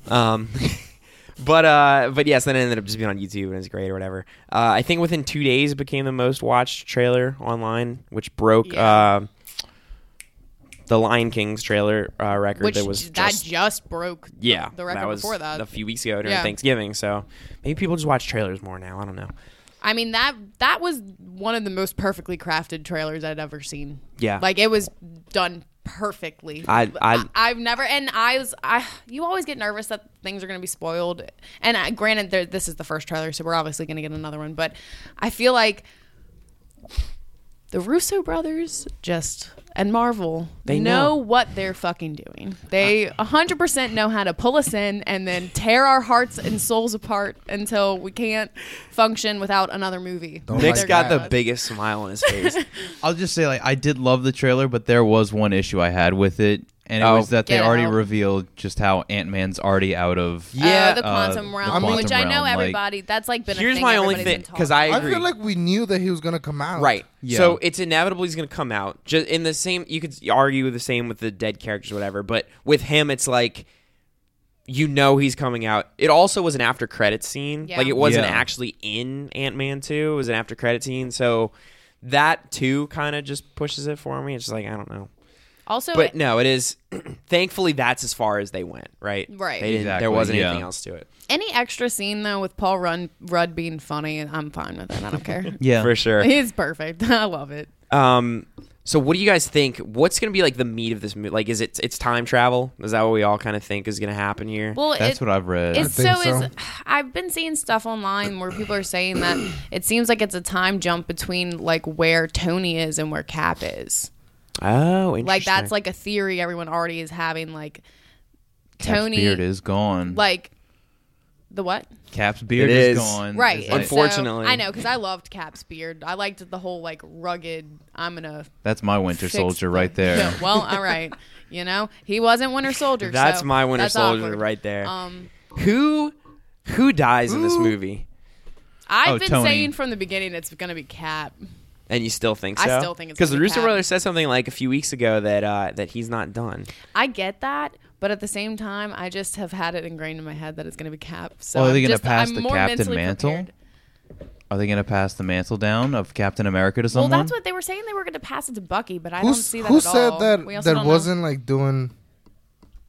But yes, then it ended up just being on YouTube and it's great or whatever. I think within 2 days it became the most watched trailer online, which broke Yeah. the Lion King's trailer record. Which that was just broke yeah, the record that was before that. a few weeks ago during Yeah. Thanksgiving. So maybe people just watch trailers more now. I don't know. I mean, that was one of the most perfectly crafted trailers I'd ever seen. Yeah. Like it was done perfectly. I've never, and you always get nervous that things are going to be spoiled. And granted, this is the first trailer, so we're obviously going to get another one. But I feel like the Russo brothers and Marvel, They know know. what they're fucking doing. They 100% know how to pull us in and then tear our hearts and souls apart until we can't function without another movie. Don't Nick's like got that. the biggest smile on his face. I'll just say, like, I did love the trailer, but there was one issue I had with it, and it Oh. was that they Get already out. revealed just how Ant-Man's already out of. Yeah, the quantum the realm, quantum which I know realm, like- everybody. That's like been. Here's a thing my only everybody's thing, been because talking I I agree. feel like we knew that he was going to come out. Right. Yeah. So it's inevitable he's going to come out. Just in the same, you could argue the same with the dead characters or whatever, but with him, it's like, you know he's coming out. It also was an after credit scene. Yeah. Like it wasn't Yeah. actually in Ant-Man 2. It was an after credit scene. So that too kind of just pushes it for me. It's just like, I don't know. Also, But no, it is. Thankfully, that's as far as they went. Right. Right. They didn't. Exactly, There wasn't yeah. anything else to it. any extra scene though with Paul Rudd being funny, I'm fine with it. I don't care. Yeah. For sure. He's perfect. I love it. So what do you guys think? What's going to be like the meat of this movie? Like, is it's time travel? Is that what we all kind of think is going to happen here? Well, That's what I've read. It's I think so. I've been seeing stuff online where people are saying that it seems like it's a time jump between like where Tony is and where Cap is. Oh, interesting. Like that's like a theory everyone already is having. Like Cap's Tony, beard is gone. like the what? Cap's beard It is is. gone. Right. It's and like- Unfortunately. so, I know because I loved Cap's beard. I liked the whole like rugged. I'm gonna that's my Winter fix Soldier the- right there. Yeah, well, all right. You know, he wasn't Winter Soldier. That's so my Winter that's Soldier awkward. right there. Um, Who dies in this movie? I've Oh, been Tony. saying from the beginning it's gonna be Cap. And you still think I so? still think it's because the gonna be Russo Cap. brothers said something like a few weeks ago that he's not done. I get that, but at the same time, I just have had it ingrained in my head that it's going to be Cap. So Oh, are they I'm gonna just- pass I'm the more Captain mentally mantle? prepared. Are they going to pass the mantle down of Captain America to Well, someone? that's what they were saying. They were going to pass it to Bucky, but I don't see that Who at all. said that We also that don't know. wasn't like doing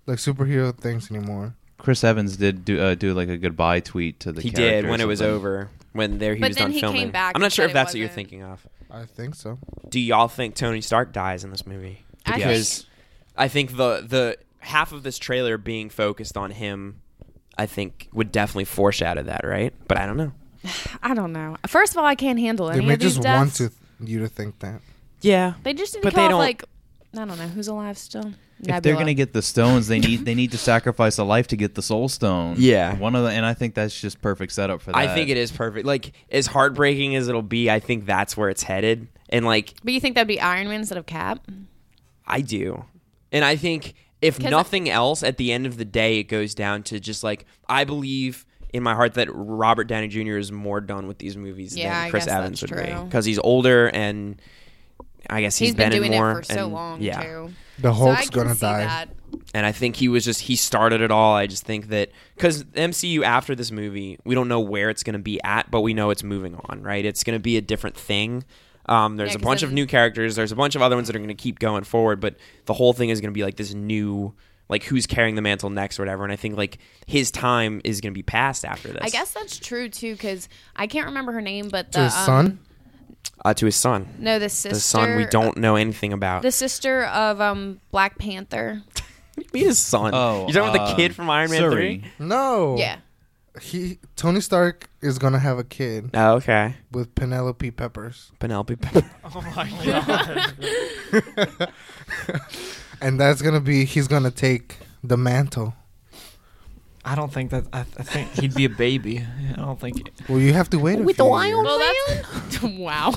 like superhero things anymore. Chris Evans did do like a goodbye tweet to the He character did or when it was something. over. When he But was then done he filming. came back I'm not and sure said if it that's what you're wasn't. thinking of. I think so. Do y'all think Tony Stark dies in this movie? I Because I think the half of this trailer being focused on him, I think would definitely foreshadow that, right? But I don't know. I don't know. First of all, I can't handle They any may of these just want deaths. you to think that. Yeah, They just didn't But kill they off, don't- like, I don't know, who's alive still? If they're gonna get the stones, they need to sacrifice a life to get the soul stone. Yeah. and I think that's just perfect setup for that. I think it is perfect. Like as heartbreaking as it'll be, I think that's where it's headed. And like But you think that'd be Iron Man instead of Cap? I do. And I think if 'Cause nothing else, at the end of the day, it goes down to just like, I believe in my heart that Robert Downey Jr. is more done with these movies Yeah, I than Chris guess Evans that's would be. true. Because he's older and I guess He's been in doing more. it for so and- long, yeah. too. The So I Hulk's can gonna see die. that. And I think he started it all. I just think that because MCU after this movie, we don't know where it's going to be at, but we know it's moving on, right? It's going to be a different thing. There's Yeah, a 'cause bunch of then- new characters. There's a bunch of other ones that are going to keep going forward, but the whole thing is going to be like this new, like who's carrying the mantle next or whatever. And I think like his time is going to be past after this. I guess that's true, too, because I can't remember her name, but the... To his son? To his son. No, the sister... The son we don't know anything about. The sister of Black Panther. Meet his son. Oh, You're talking about the kid from Iron Man Shuri. 3? No. Yeah. Tony Stark is gonna have a kid Oh, okay. with Penelope Peppers, Penelope. Oh my god. and he's gonna take the mantle. I don't think that. I think he'd be a baby. I don't think. Well, you have to wait a few years. Well, that's... wow.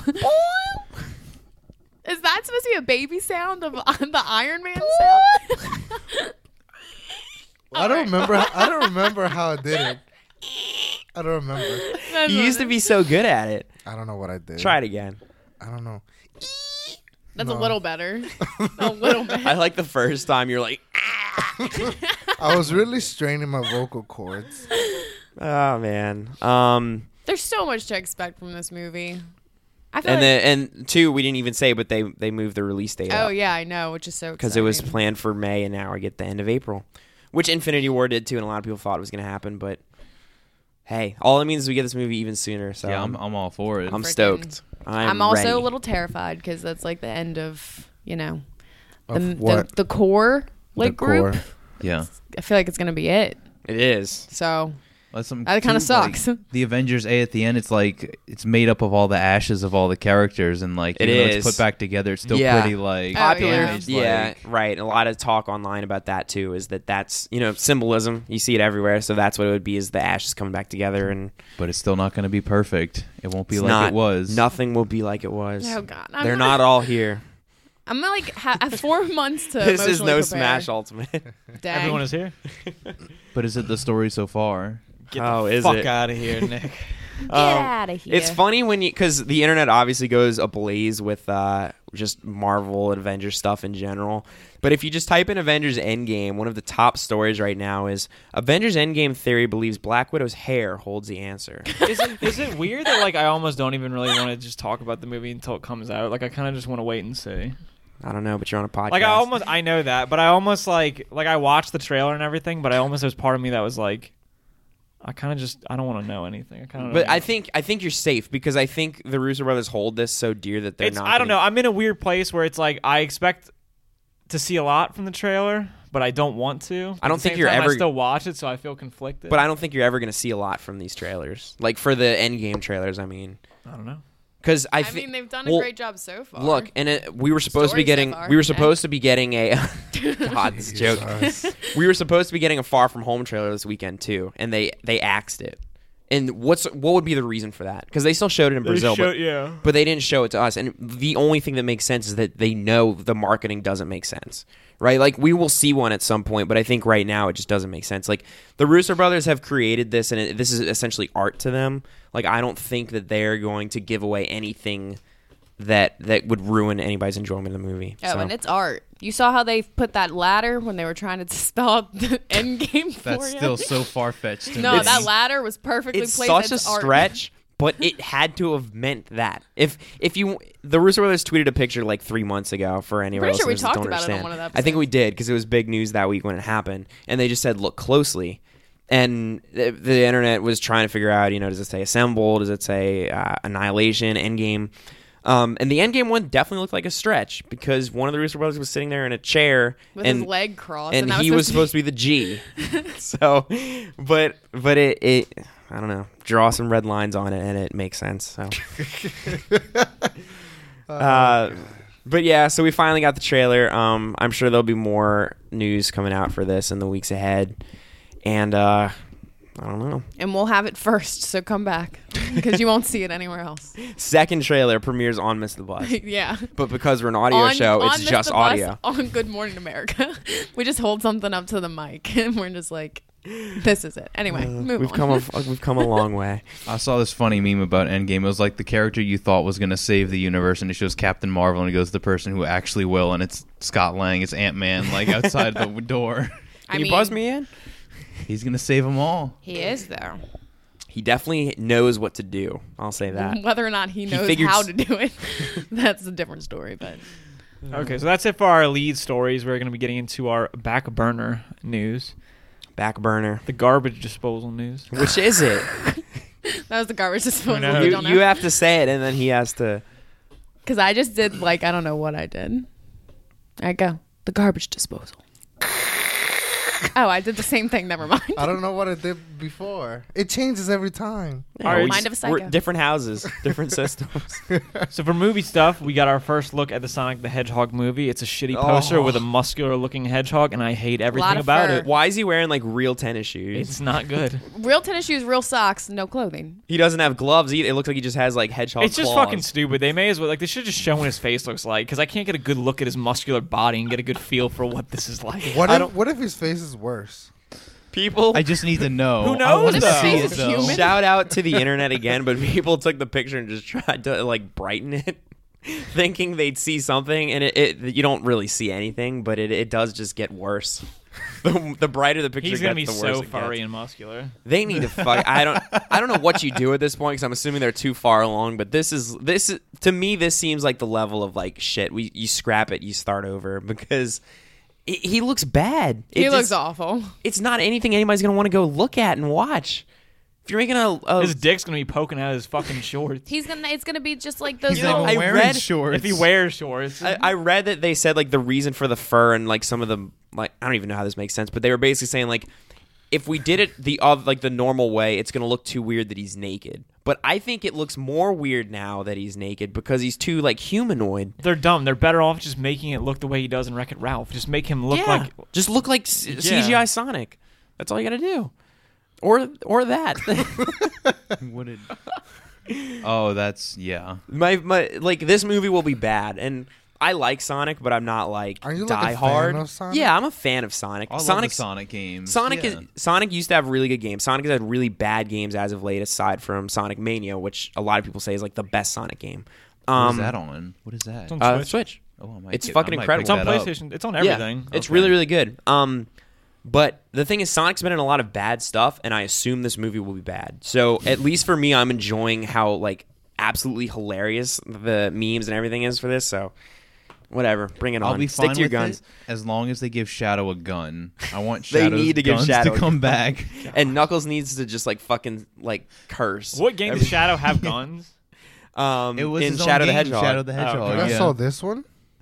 Is that supposed to be a baby sound of the Iron Man sound? I don't remember how I did it. I don't remember. You used to be so good at it. I don't know what I did. Try it again. I don't know. That's No. a little better. A little bit. I like the first time you're like, I was really straining my vocal cords. oh man. There's so much to expect from this movie. I feel And like, and two, we didn't even say, but they moved the release date oh up yeah, I know, which is so because it was exciting. planned for May, and now I get the end of April, which Infinity War did too, and a lot of people thought it was going to happen, but hey, all it means is we get this movie even sooner. So Yeah, I'm all for it. I'm Freaking- stoked. I'm also ready. a little terrified because that's like the end of Of the what? the core like The group. core. Yeah. I feel like it's gonna be it. It is. So That That kinda too, sucks. Like, the Avengers A at the end, it's like it's made up of all the ashes of all the characters, and like It even though is. it's put back together, it's still Yeah. pretty like Oh, Popular, yeah. yeah, like- right. A lot of talk online about that too. Is that's symbolism. You see it everywhere. So that's what it would be: is the ashes coming back together, and but it's still not going to be perfect. It won't be it's like not- it was. Nothing will be like it was. oh god, They're not all here. I'm gonna have 4 months to. This is emotionally no prepare. Smash Ultimate. Dang. Everyone is here. But is it the story so far? Get Oh, the is fuck it? out of here, Nick. Get out of here. It's funny when because the internet obviously goes ablaze with just Marvel Avengers stuff in general. But if you just type in Avengers Endgame, one of the top stories right now is Avengers Endgame theory believes Black Widow's hair holds the answer. Is it weird that like I almost don't even really want to just talk about the movie until it comes out? Like I kind of just want to wait and see. I don't know, but you're on a podcast. Like I know that, but I almost like I watched the trailer and everything, but I almost there's part of me that was like, I kind of just I don't want to know anything. I kind of. But I think you're safe because I think the Russo brothers hold this so dear that they're not. I don't know. I'm in a weird place where it's like I expect to see a lot from the trailer, but I don't want to. I don't At the think same you're time, ever- I still watch it, so I feel conflicted. But I don't think you're ever going to see a lot from these trailers. Like for the Endgame trailers, I mean, I don't know. because I mean, they've done a well, great job so far. Look, and we were supposed to be Story so getting far, we were yeah. supposed to be getting a God, this joke. Jesus. We were supposed to be getting a Far From Home trailer this weekend too, and they axed it. And what would be the reason for that? Because they still showed it in Brazil, but they didn't show it to us. And the only thing that makes sense is that they know the marketing doesn't make sense, right? Like we will see one at some point, but I think right now it just doesn't make sense. Like the Russo brothers have created this, and this is essentially art to them. Like I don't think that they're going to give away anything that would ruin anybody's enjoyment of the movie. Oh, So- and it's art. You saw how they put that ladder when they were trying to spell out the end game for That's you? still so far fetched. No, that ladder was perfully it's placed. such a as art. stretch, but it had to have meant that. If the Russo brothers tweeted a picture like 3 months ago for any of our Pretty sure we listeners that talked don't about it on understand. one of the I think episodes. we did because it was big news that week when it happened, and they just said look closely. And the internet was trying to figure out, does it say Assemble? Does it say Annihilation, Endgame? And the Endgame one definitely looked like a stretch because one of the Russo brothers was sitting there in a chair With and his leg crossed. and that he was supposed to be the G. So, but it I don't know, draw some red lines on it and it makes sense. So, but yeah, so we finally got the trailer. I'm sure there'll be more news coming out for this in the weeks ahead. And I don't know. And we'll have it first, so come back because you won't see it anywhere else. Second trailer premieres on Miss the Bus. Yeah. But because we're an audio show, it's Miss just the Bus audio. on Good Morning America. We just hold something up to the mic and we're just like, this is it. Anyway, move We've on. we've come a long way. I saw this funny meme about Endgame. It was like the character you thought was going to save the universe, and it shows Captain Marvel, and it goes the person who actually will, and it's Scott Lang. It's Ant-Man, like outside the door. Can you buzz me in? He's going to save them all. He is, though. He definitely knows what to do. I'll say that. Whether or not he knows figured how s- to do it, that's a different story. But Okay, so that's it for our lead stories. We're going to be getting into our back burner news, Back burner. the garbage disposal news. Which is it? that was the garbage disposal. know. You you, don't know. you have to say it, and then he has to. Because I just did, I don't know what I did. There I go. The garbage disposal. Oh, I did the same thing. Never mind. I don't know what I did before. It changes every time. All right, Mind of a we're psycho. different houses, different systems. So for movie stuff, we got our first look at the Sonic the Hedgehog movie. It's a shitty poster with a muscular-looking hedgehog, and I hate everything of about fur. it. Why is he wearing like real tennis shoes? It's not good. Real tennis shoes, real socks, no clothing. He doesn't have gloves either. It looks like he just has like hedgehog It's just claws. fucking stupid. They may as well they should just show what his face looks like because I can't get a good look at his muscular body and get a good feel for what this is like. What if his face is worse? People. I just need to know. Who I knows, wanna though? see What if it, his face is though. human? Shout out to the internet again, but people took the picture and just tried to like brighten it, thinking they'd see something, and it you don't really see anything, but it does just get worse. The brighter the picture He's gets, gonna be the worse so it furry gets. and muscular. They need to fuck. I don't know what you do at this point because I'm assuming they're too far along. But this is to me this seems like the level of like shit. You scrap it, you start over because he looks bad. He looks awful. It's not anything anybody's gonna want to go look at and watch. If you're making a His dick's gonna be poking out of his fucking shorts. It's gonna be just like those He's little. not even I wearing read- shorts. If he wears shorts, I read that they said like the reason for the fur and like some of the like I don't even know how this makes sense, but they were basically saying like if we did it the normal way, it's gonna look too weird that he's naked. But I think it looks more weird now that he's naked because he's too like humanoid. they're dumb. They're better off just making it look the way he does in Wreck-It Ralph. Just make him look like just look like CGI Sonic. That's all you gotta do, or that. What did... Oh, that's... Yeah. my like this movie will be bad, and I like Sonic, but I'm not like Are you, die like, a fan hard. of Sonic? Yeah, I'm a fan of Sonic. I love the Sonic's Sonic games. Sonic yeah. Sonic used to have really good games. Sonic has had really bad games as of late, aside from Sonic Mania, which a lot of people say is like the best Sonic game. What is that on? What is that? It's on Switch. Oh, I might It's get- fucking I might incredible. it's on pick that up. PlayStation. It's on everything. Yeah, it's Okay. really really good. But the thing is, Sonic's been in a lot of bad stuff, and I assume this movie will be bad. So at least for me, I'm enjoying how like absolutely hilarious the memes and everything is for this. So whatever, bring it on. I'll be Stick fine to your with guns. it as long as they give Shadow a gun. I want They Shadow's need to give guns Shadow to a come gun. back. And Knuckles needs to just like fucking like curse. What game does Shadow have guns? It was in his own Shadow the game, Hedgehog. Shadow the Hedgehog. You guys yeah. saw this one?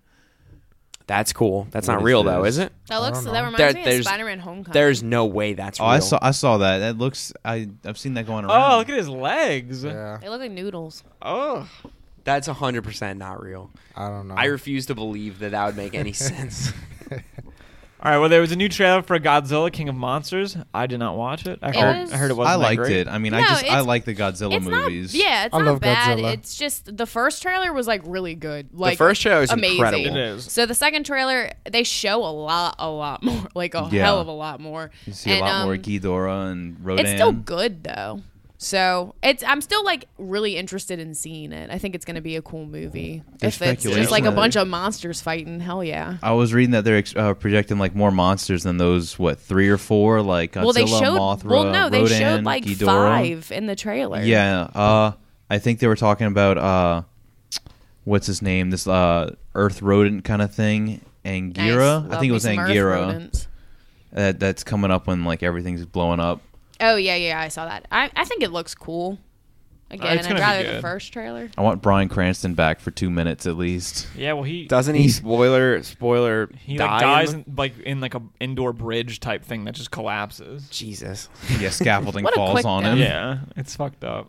That's cool. That's What not is real though, this? is it? That looks. don't know. That reminds There- me of there's- Spider-Man: Homecoming. There's no way that's Oh, real. I saw that. That looks. I've seen that going around. Oh, look at his legs. Yeah. They look like noodles. Oh. That's 100% not real. I don't know. I refuse to believe that would make any sense. All right. Well, there was a new trailer for Godzilla: King of Monsters. I did not watch it. I heard it wasn't I that liked great. it. I mean, No, I it's- like the Godzilla It's movies. not. Yeah, it's I not love bad. Godzilla. It's just the first trailer was like really good. Like first trailer is amazing. incredible. It is. So the second trailer, they show a lot more, like a Yeah. hell of a lot more. You see a lot more Ghidorah and Rodan. It's still good though. So I'm still like really interested in seeing it. I think it's going to be a cool movie. There's If it's just like a speculation bunch that- of monsters fighting, hell yeah. I was reading that they're projecting like more monsters than those 3 or 4 like Godzilla, Well, they showed. Mothra, well, no, they Rodan, showed like Ghidorah. 5 in the trailer. Yeah. I think they were talking about what's his name? This Earth rodent kind of thing, Anguirra. Nice. I think it was Love me some Earth Anguirra. rodents. That's coming up when like everything's blowing up. Oh yeah, I saw that. I think it looks cool. Again, it's I'd gonna be rather good. the first trailer. I want Bryan Cranston back for 2 minutes at least. Yeah, well, he Doesn't he? Spoiler. he Die like dies in in like a indoor bridge type thing that just collapses. Jesus. Yeah, scaffolding What a falls quick on death. him. Yeah, it's fucked up.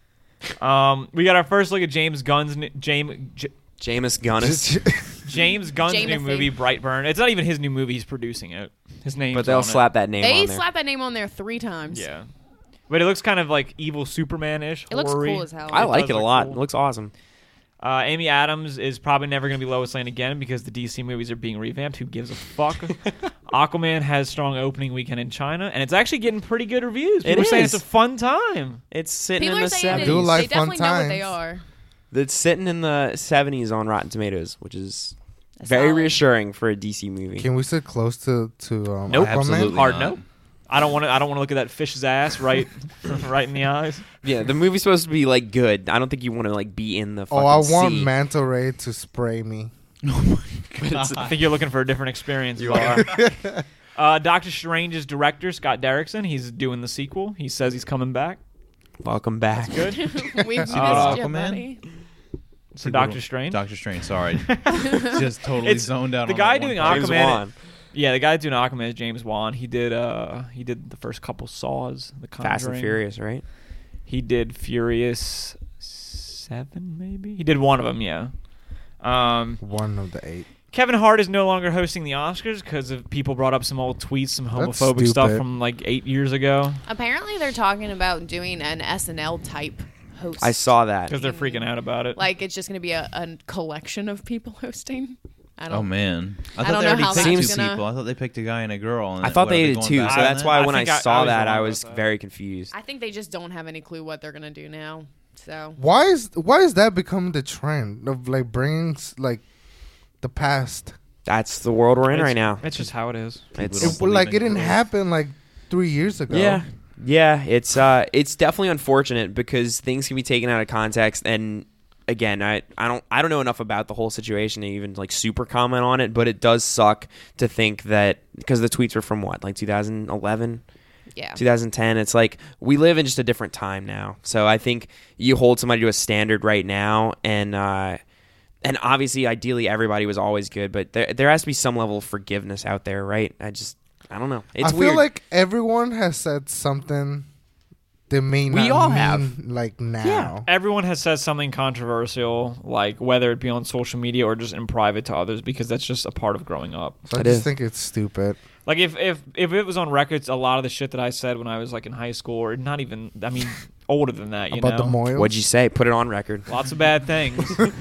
We got our first look at James Gunn's Jameis Gunnis. James Gunn's new Jameson. movie Brightburn. It's not even his new movie; he's producing it. His name, But they'll slap that name They on there. slapped that name on there 3 times. Yeah, but it looks kind of like evil Superman-ish. It looks horror-y. cool as hell. I like does it a look lot. cool. It looks awesome. Amy Adams is probably never going to be Lois Lane again because the DC movies are being revamped. Who gives a fuck? Aquaman has strong opening weekend in China, and it's actually getting pretty good reviews. People are saying it's a is. fun time. It's sitting People in are the saying 70s. it do is. like They fun definitely know what they times. are. It's sitting in the 70s on Rotten Tomatoes, which is That's very solid. reassuring for a DC movie. Can we sit close to Nope. Aquaman? Absolutely Hard not. no. I don't want to look at that fish's ass right in the eyes. Yeah, the movie's supposed to be like good. I don't think you want to like be in the fucking Oh, I want sea. Manta Ray to spray me. I think you're looking for a different experience. You are. Doctor Strange's director, Scott Derrickson, he's doing the sequel. He says he's coming back. Welcome back. Good. We've missed Aquaman? you, buddy. So Doctor Strange. Doctor Strange. Sorry, just totally It's zoned out. the on guy that one doing part. James Aquaman. Wan. Yeah, the guy doing Aquaman is James Wan. He did the first couple Saws, The Conjuring. Fast and Furious, right? He did Furious 7, maybe. He did one of them, yeah. One of the 8. Kevin Hart is no longer hosting the Oscars because of people brought up some old tweets, some That's homophobic stuff stupid. from like 8 years ago Apparently, they're talking about doing an SNL type host. I saw that. because they're freaking out about it. Like it's just going to be a collection of people hosting. I don't. Oh man, I I thought don't they know already how picked that's 2 gonna- people. I thought they picked a guy and a girl. And I thought what, are they did going too, back so on that's that? why I when I think I saw was that, wrong I about was that. very confused. I think they just don't have any clue what they're going to do now. So Why is that becoming the trend of like bringing like the past? That's the world we're in It's- right now. It's just how it is. It's don't believe Like in it didn't growth. happen like 3 years ago. Yeah. It's definitely unfortunate because things can be taken out of context. And again, I don't know enough about the whole situation to even like super comment on it. But it does suck to think that because the tweets were from what, like 2011. yeah, 2010. It's like we live in just a different time now. So I think you hold somebody to a standard right now, and obviously, ideally, everybody was always good, but there has to be some level of forgiveness out there, right? I don't know. It's I weird. feel like everyone has said something they may not We all mean have. like now. Yeah. Everyone has said something controversial, like whether it be on social media or just in private to others, because that's just a part of growing up. So I It just is. think it's stupid. Like if it was on records, a lot of the shit that I said when I was like in high school, or not even, I mean, older than that, you About know, the Moyles. What'd you say? Put it on record. lots of bad things.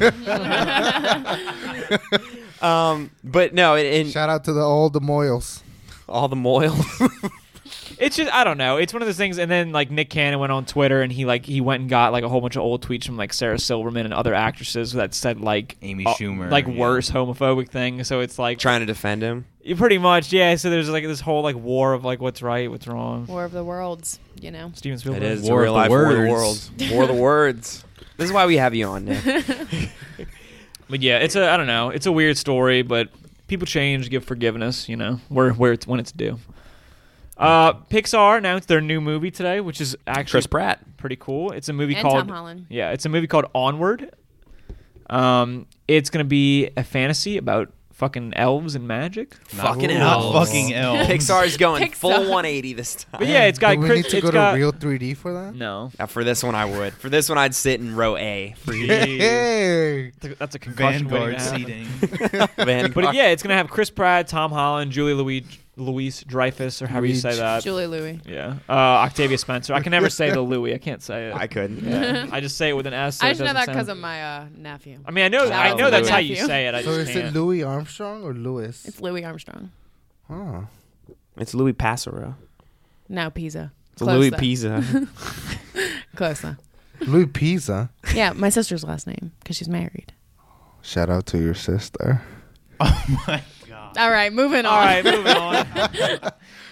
But no, and Shout out to the Moyles. all the moil. It's just, I don't know. It's one of those things. And then like Nick Cannon went on Twitter and he went and got like a whole bunch of old tweets from like Sarah Silverman and other actresses that said like Amy Schumer, like yeah. worse homophobic things. So it's like Trying to defend him. pretty much, yeah. So there's like this whole like war of like what's right, what's wrong. War of the Worlds. You know. Steven It Spielberg. is. It's War a of real the life war of the words. worlds. War of the words. This is why we have you on, Nick. But yeah, I don't know. It's a weird story, but people change, give forgiveness. You know, where it's when it's due. Pixar announced their new movie today, which is actually Chris Pratt. pretty cool. It's a movie And called Tom Holland. Yeah, it's a movie called Onward. It's gonna be a fantasy about fucking elves and magic. Fucking Not elves. fucking elves. Pixar's going Pixar. full 180 this time. But yeah, it's got Do we Chris. need to it's go got to real 3D for that? no. For this one, I would. For this one, I'd sit in row A. Hey, That's a concussion waiting Vanguard to happen. seating. Vanguard. But yeah, it's gonna have Chris Pratt, Tom Holland, Julie Louise Dreyfus, or however you say that. Julie Louis. Yeah, Octavia Spencer. I can never say the Louis. I can't say it. I couldn't. Yeah. I just say it with an S. So I it just know doesn't that sound- because of my nephew. I mean, I know Shout out that's to how Louis. you say it. I so just is can't. it Louis Armstrong or Louis? It's Louis Armstrong. Oh. It's Louis Passero. No, Pisa. It's Close Louis though. Pisa. Close though. Louis Pisa. Yeah, my sister's last name because she's married. Shout out to your sister. Oh my god. All right, moving on. All right, moving on.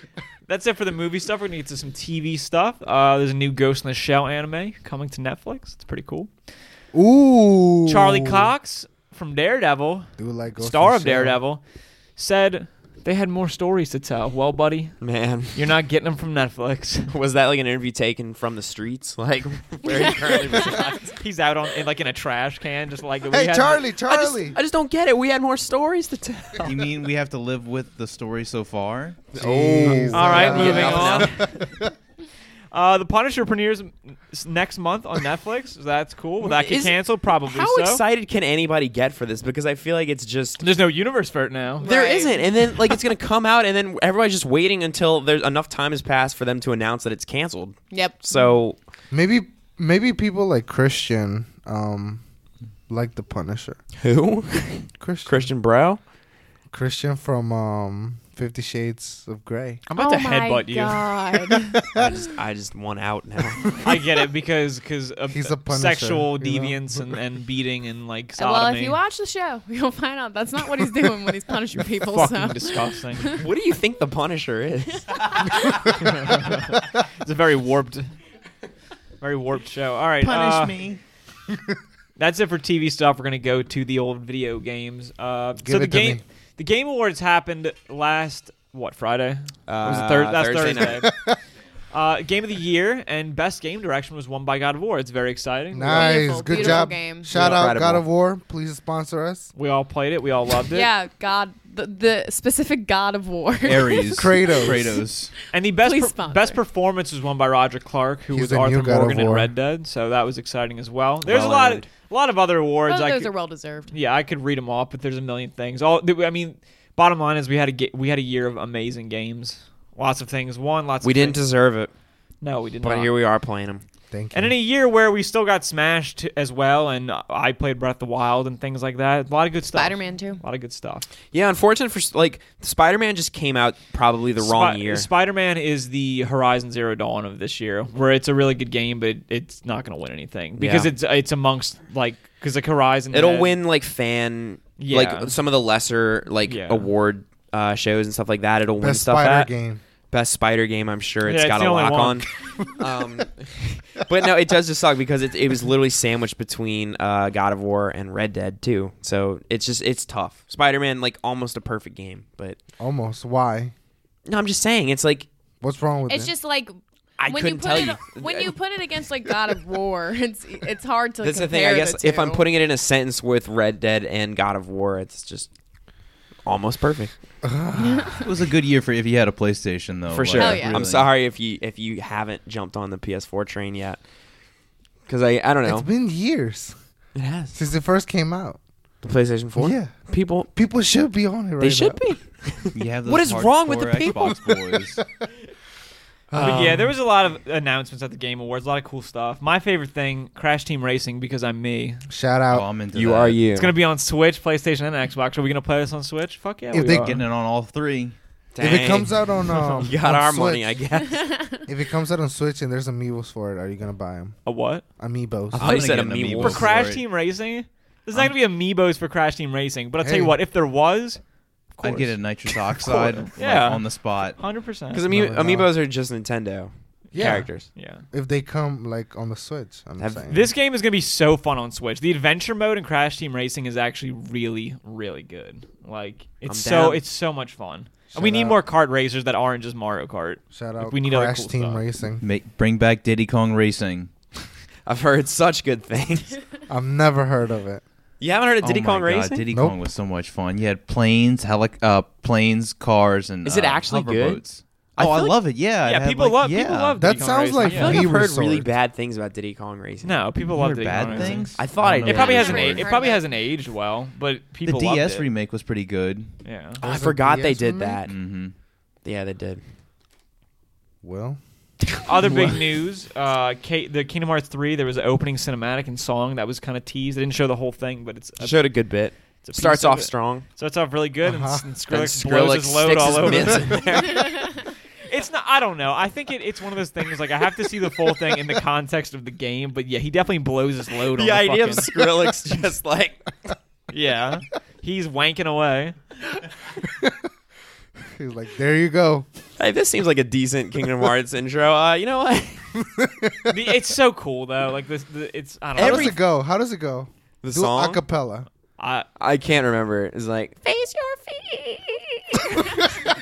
That's it for the movie stuff. We're gonna get to some TV stuff. There's a new Ghost in the Shell anime coming to Netflix. It's pretty cool. Ooh. Charlie Cox from Daredevil, Do like Ghost star in of the Shell. Daredevil, said they had more stories to tell. Well, buddy, Man, you're not getting them from Netflix. was that like an interview taken from the streets, like where he currently resides? He's out in a trash can, just like Hey, Charlie, Charlie. I just don't get it. We had more stories to tell. You mean we have to live with the story so far? Jeez. All right, Yeah. moving Yeah. on. The Punisher premieres next month on Netflix. So that's cool. Will that get Is- canceled? Probably How so. excited can anybody get for this? Because I feel like it's just There's no universe for it now. there Right. isn't, and then like it's gonna come out, and then everybody's just waiting until there's enough time has passed for them to announce that it's canceled. Yep. So Maybe people like Christian like the Punisher. who? Christian Bro? Christian from 50 Shades of Grey. I'm about to my headbutt you. God. I just want out now. I get it because of He's a Punisher, sexual you know? deviance and beating and like Well, sodomy. if you watch the show, you'll find out that's not what he's doing when he's punishing people. Fucking So disgusting. What do you think the Punisher is? It's a very warped show. All right, me. that's it for TV stuff. We're gonna go to the old video games. So Give the it to me. Game Awards happened last Friday? Or was it That's Thursday Thursday. Game of the year and best game direction was won by God of War. It's very exciting. Nice. Beautiful, Good beautiful job. game. Shout out Incredible. God of War. Please sponsor us. We all played it. We all loved it. yeah, God, the specific God of War. Ares. Kratos. And the best Please sponsor. best performance was won by Roger Clark, who He's was the Arthur new God of Morgan in War. Red Dead. So that was exciting as well. There's Well a earned. lot of other awards. Both I those could- are well deserved. Yeah, I could read them off, but there's a million things. Bottom line is we had a year of amazing games. Lots of things won. Lots. We of didn't things. deserve it, No, we did but not. here we are playing them. Thank you. And in a year where we still got smashed as well, and I played Breath of the Wild and things like that. A lot of good stuff. Spider-Man too. A lot of good stuff. Yeah, unfortunate for like Spider-Man just came out probably the wrong year. Spider-Man is the Horizon Zero Dawn of this year, where it's a really good game, but it's not going to win anything because Yeah. it's amongst because Horizon. It'll had- win like fan, Yeah. like some of the lesser like Yeah. award shows and stuff like that. It'll win Best stuff Spider at game. best Spider game. I'm sure Yeah, it's it's got the a only lock one. on. But no, it does just suck because it was literally sandwiched between God of War and Red Dead too. So it's tough. Spider-Man like almost a perfect game, but Almost. Why? no, I'm just saying it's like What's wrong with It's it? just like I when couldn't you put tell it you. when you put it against like God of War, it's hard to That's the compare thing. I guess the if I'm two. putting it in a sentence with Red Dead and God of War, it's just almost perfect. It was a good year for if you had a PlayStation, though. For sure. Hell yeah. I'm sorry if you haven't jumped on the PS4 train yet, because I don't know. It's been years It has since it first came out. the PlayStation 4. Yeah. People People should be on it right they should now. be. You have those What is wrong with the hardcore people? Xbox boys. But yeah, there was a lot of announcements at the Game Awards. A lot of cool stuff. My favorite thing, Crash Team Racing, because I'm me. Shout Oh, out. I'm into You that. are you. It's gonna be on Switch, PlayStation, and Xbox. Are we gonna play this on Switch? Fuck yeah, If we they are. Getting it on all three. If it comes out on you got on our Switch, money, I guess. If it comes out on Switch and there's amiibos for it, are you gonna buy them? A what? Amiibos. I thought you gonna said get an Amiibo. Amiibo For For Crash it. Team Racing? There's not gonna be amiibos for Crash Team Racing, but I'll tell you Hey. what, if there was, of course. I'd get a nitrous oxide like, Yeah. on the spot. 100%. Because No. amiibos are just Nintendo Yeah. characters. Yeah. If they come like on the Switch, I'm Have- saying. This game is going to be so fun on Switch. The adventure mode in Crash Team Racing is actually really, really good. Like it's I'm down. it's so much fun. Shout And we need out- more kart racers that aren't just Mario Kart. Shout Like, out we need other Crash cool Team stuff. Racing. Bring back Diddy Kong Racing. I've heard such good things. I've never heard of it. You haven't heard of Diddy oh Kong my God, Racing? Diddy Nope. Kong was so much fun. You had planes, planes, cars, and Is it actually good? hoverboats. I Oh, I feel like- love it. Yeah, Yeah, it had, people love yeah. people love That Diddy Kong sounds Racing, like yeah. I feel like Wii I've heard Resort. really bad things about Diddy Kong Racing. No, people You love heard Diddy bad Kong Racing. things. I thought I It did. probably Yeah, hasn't I've aged. It heard probably of it. hasn't aged well, but The people loved DS it. remake was pretty good. Yeah. I There's a forgot they DS did remake? that. Mm-hmm. Yeah, they did. Well, Other big news: the Kingdom Hearts 3. There was an opening cinematic and song that was kind of teased. They didn't show the whole thing, but it's a, Showed a good bit. it's a piece Starts of off it. strong. Starts off really good, Uh-huh. and Then Skrillex blows his load sticks all his over. mitts in there. It's not. I don't know. I think it's one of those things. Like I have to see the full thing in the context of the game. But yeah, he definitely blows his load. on The idea of fucking, Skrillex just like yeah, he's wanking away. He's like, there you go. Hey, this seems like a decent Kingdom Hearts intro. You know what? It's so cool though. Like this, it's I don't How know. does it go? How does it go? The Do song? acapella. I can't remember. It's like face your feet.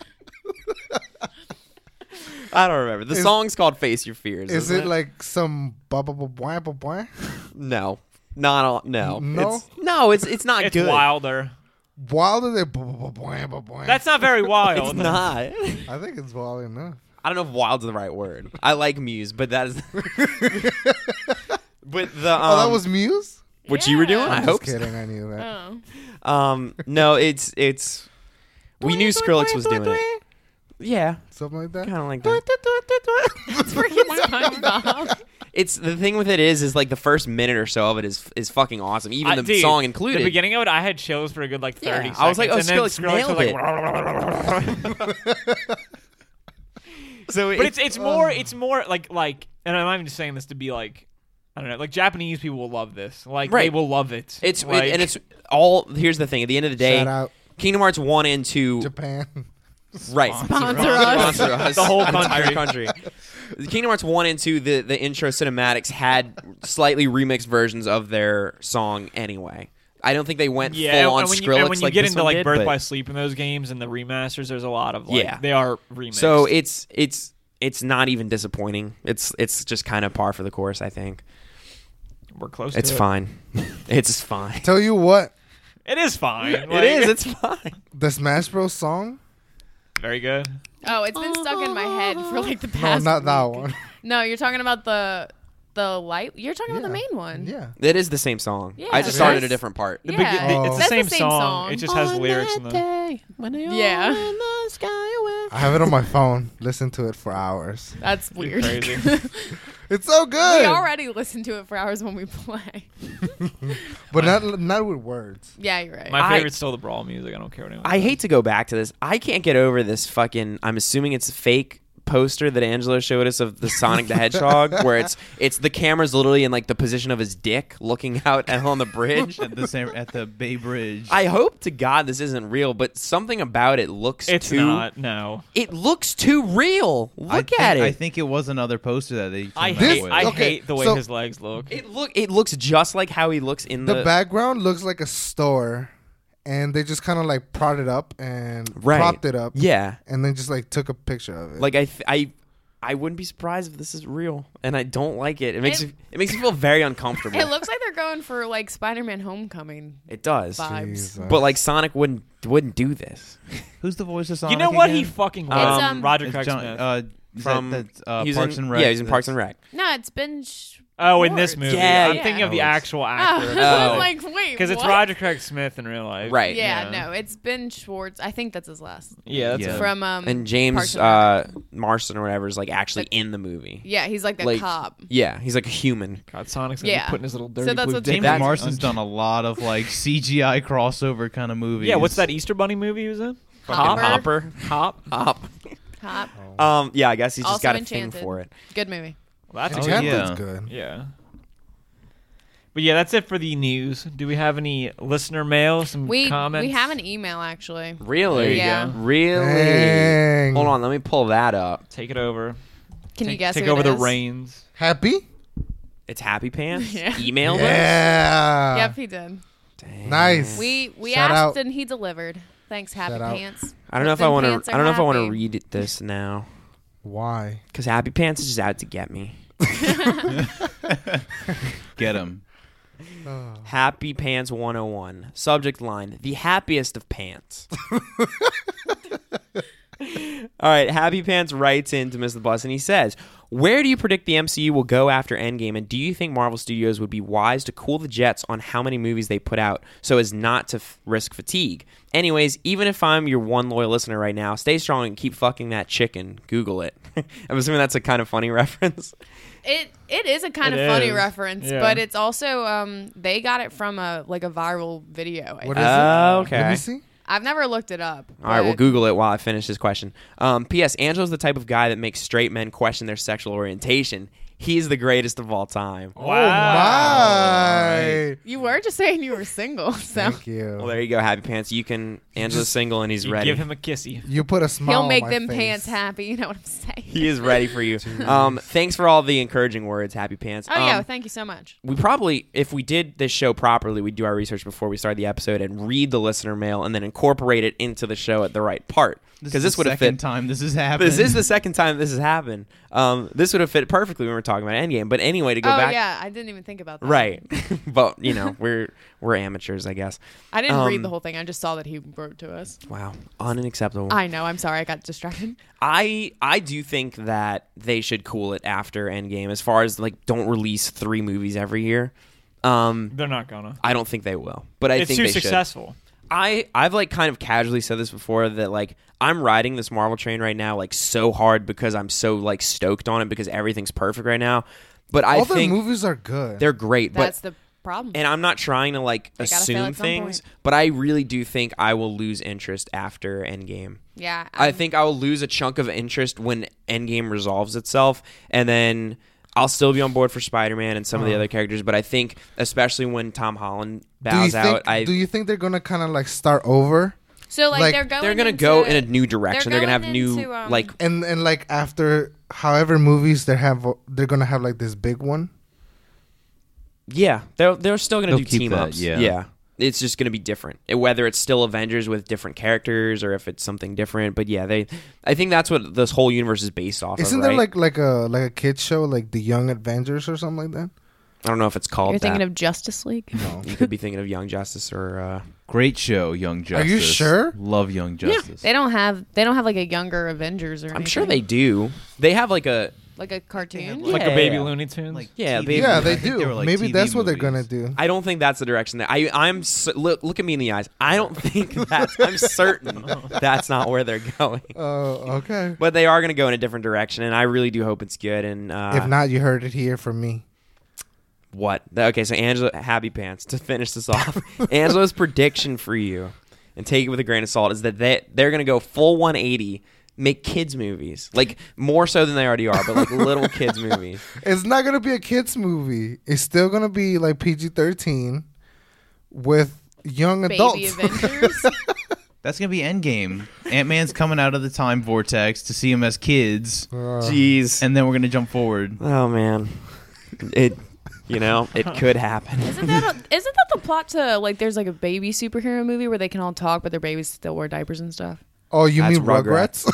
I don't remember. The song's called "Face Your Fears." Is isn't it like some ba-ba-ba-bwah? No, not all. No, No? It's not It's good. wilder. Wilder than ba-ba-ba-bwah? That's not very wild. It's not. I think it's wild enough. I don't know if "wild's" the right word. I like Muse, but that is. But the Oh, that was Muse? what you were doing. Yeah. I I'm hope. just kidding. I knew that. Oh. No, it's. We knew Skrillex was doing it. Yeah, Something like that. kind of like that. It's freaking SpongeBob. It's the thing with it is like the first minute or so of it is fucking awesome. Even the Dude, song included. The beginning of it, I had chills for a good like 30 Yeah, seconds. I was like, oh, and then Skrillex nailed was like, So but it's more like and I'm not even just saying this to be like I don't know, like Japanese people will love this. Like they Right. will love it. it's like, and it's all. Here's the thing. At the end of the day, Shout out Kingdom Hearts 1 and 2. Japan. Right. Sponsor us. Sponsor us. The whole entire country. Kingdom Hearts 1 and 2, the intro cinematics had slightly remixed versions of their song anyway. I don't think they went yeah, full on and when Skrillex you, and when you like get this into one like did, Birth but- by Sleep in those games and the remasters, there's a lot of like Yeah. they are remixed. So it's not even disappointing. It's just kind of par for the course, I think. we're close. It's to fine. It's fine. Tell you what, It is fine. It is. It's fine. the Smash Bros. Song? very good. Oh, it's been stuck in my head for like the No, past. not that week. one. No, you're talking about the light. You're talking about the main one. Yeah. It is the same song. Yeah, I just started a that's- different part. The Yeah. begi- it's the That's same, the same song. song. It just has lyrics in them. Yeah. I have it on my phone. Listen to it for hours. That's weird. Crazy. It's so good. We already listen to it for hours when we play. But not with words. Yeah, you're right. My favorite's still the brawl music. I don't care what anyone I hate to go back to this. I can't get over this fucking. I'm assuming it's a fake poster that Angelo showed us of the Sonic the Hedgehog, where it's the camera's literally in like the position of his dick, looking out on the bridge. at the Bay Bridge. I hope to God this isn't real, but something about it looks It's too. not. No. It looks too real. Look at it. I think it was another poster that they. I came out hate. with. I Okay, hate the way so- his legs look. It looks just like how he looks in The background looks like a store, and they just kind of like propped it up and Right. propped it up. Yeah. And then just like took a picture of it. Like I wouldn't be surprised if this is real, and I don't like it. It makes me feel very uncomfortable. It looks like they're going for like Spider-Man Homecoming It does, vibes. Jesus. but like Sonic wouldn't do this. Who's the voice of Sonic? You know what? again? He fucking It's, loves Roger It's Craig John- Smith. is From that's, he's Parks in, and Rec. Yeah, he's in Parks and Rec. No, it's been. Oh, in this movie. Yeah, I'm yeah. thinking of the Oh, it's- actual Oh, actor. I was like, wait, Because it's what? Roger Craig Smith in real life. Right. Yeah, no, it's Ben Schwartz. I think that's his last. Yeah, that's Yeah. it. From And Parks James and Rec. Marston or whatever is like actually Like- in the movie. Yeah, he's like the Like, cop. Yeah, he's like a human. God, Sonic's gonna Yeah. be putting his little dirty So that's blue what's- dick James That's- Marston's done a lot of like CGI crossover kind of movies. Yeah, what's that Easter Bunny movie he was in? Hopper. Hop. Hop. Cop. Yeah, I guess he's just Also got a Enchanted. thing for it. Good movie. Well, that's Oh, a Enchantment's yeah. good. yeah. But yeah, that's it for the news. Do we have any listener mail? Some We comments? have an email actually. Really? There you Yeah. go. Really? Dang. Hold on, let me pull that up. Take it over. Can you guess Take who over it the is? reins. Happy? It's Happy Pants. Yeah. Email us. Yeah. Yep, he did. Dang. Nice. We Shout asked out. and he delivered. Thanks, Happy Shout out. Pants. I don't know if Them I want pants to. are I don't know if I want to happy. read this now Why? because Happy Pants is just out to get me. Get him. Oh. Happy Pants 101. Subject line: the happiest of pants. All right, Happy Pants writes in to Miss the Bus and he says, "Where do you predict the MCU will go after Endgame, and do you think Marvel Studios would be wise to cool the jets on how many movies they put out so as not to risk fatigue? Anyways, even if I'm your one loyal listener right now, stay strong and keep fucking that chicken. Google it." I'm assuming that's a kind of funny reference. It is a kind It of funny is. reference, Yeah. but it's also they got it from a viral video. I What think. is it? Oh, okay. Let me see. I've never looked it up. All right, we'll but- Google it while I finish this question. P.S. Angelo's the type of guy that makes straight men question their sexual orientation. he's the greatest of all time. Oh my! You were just saying you were single, so Thank you. Well, there you go, Happy Pants. Angela's single and he's You ready. give him a kissy. You put a smile. he'll on make my them face. pants happy. You know what I'm saying? He is ready for you. Thanks for all the encouraging words, Happy Pants. Oh yeah, thank you so much. We probably, if we did this show properly, we'd do our research before we started the episode and read the listener mail and then incorporate it into the show at the right part. Because this would have fit. time this has happened. This is the second time this has happened. This would have fit perfectly when we were talking about Endgame. But anyway, to go Oh back, yeah, I didn't even think about that. right? But we're amateurs, I guess. I didn't Um, read the whole thing. I just saw that he wrote to us. Wow, unacceptable. I know. I'm sorry. I got distracted. I do think that they should cool it after Endgame. As far as like, don't release 3 movies every year. They're not gonna. I don't think they will. But I It's think too they should. successful. I've like kind of casually said this before that like I'm riding this Marvel train right now like so hard because I'm so like stoked on it because everything's perfect right now. But I All their think movies are good. they're great. That's the problem. And I'm not trying to like They gotta fail assume at some things, point. but I really do think I will lose interest after Endgame. yeah. I think I will lose a chunk of interest when Endgame resolves itself, and then I'll still be on board for Spider-Man and some of the other characters. But I think, especially when Tom Holland bows out, do you think they're gonna kind of like start over? so. Like, like, they're gonna into, go in a new direction. They're gonna have going new into, like And like after however movies they're gonna have like this big one. yeah, they're still gonna They'll do keep team that, ups. yeah. It's just gonna be different, whether it's still Avengers with different characters or if it's something different. But yeah, I think that's what this whole universe is based off Isn't of. there Right? like a kids show like The Young Avengers or something like that? I don't know if it's called You're thinking that. of Justice League. No. You could be thinking of Young Justice or Great show, Young Justice. you sure? Love Young Justice. They don't have like a younger Avengers or anything. I'm sure they do. They have like a like a cartoon. Like a Yeah. baby Looney Tunes. Like Yeah, TV baby- Yeah, I they think do. were, like, Maybe TV that's what they're movies. gonna do. I don't think that's the direction that I'm look at me in the eyes. I don't think that's I'm certain that's not where they're going. Oh, okay. But they are going to go in a different direction, and I really do hope it's good. And If not, you heard it here from me. what? Okay, so Angela, Happy Pants, to finish this off, Angela's prediction for you, and take it with a grain of salt, is that they're going to go full 180, make kids movies, like more so than they already are, but like little kids movies. It's not gonna be a kids movie. It's still gonna be like PG-13 with young Baby adults. Avengers. That's gonna be Endgame. Ant-Man's coming out of the time vortex to see him as kids, Jeez. and then we're gonna jump forward. Oh man, it could happen. Isn't that the plot to like? There's like a baby superhero movie where they can all talk, but their babies still wear diapers and stuff. Oh, you That's mean Rugrats?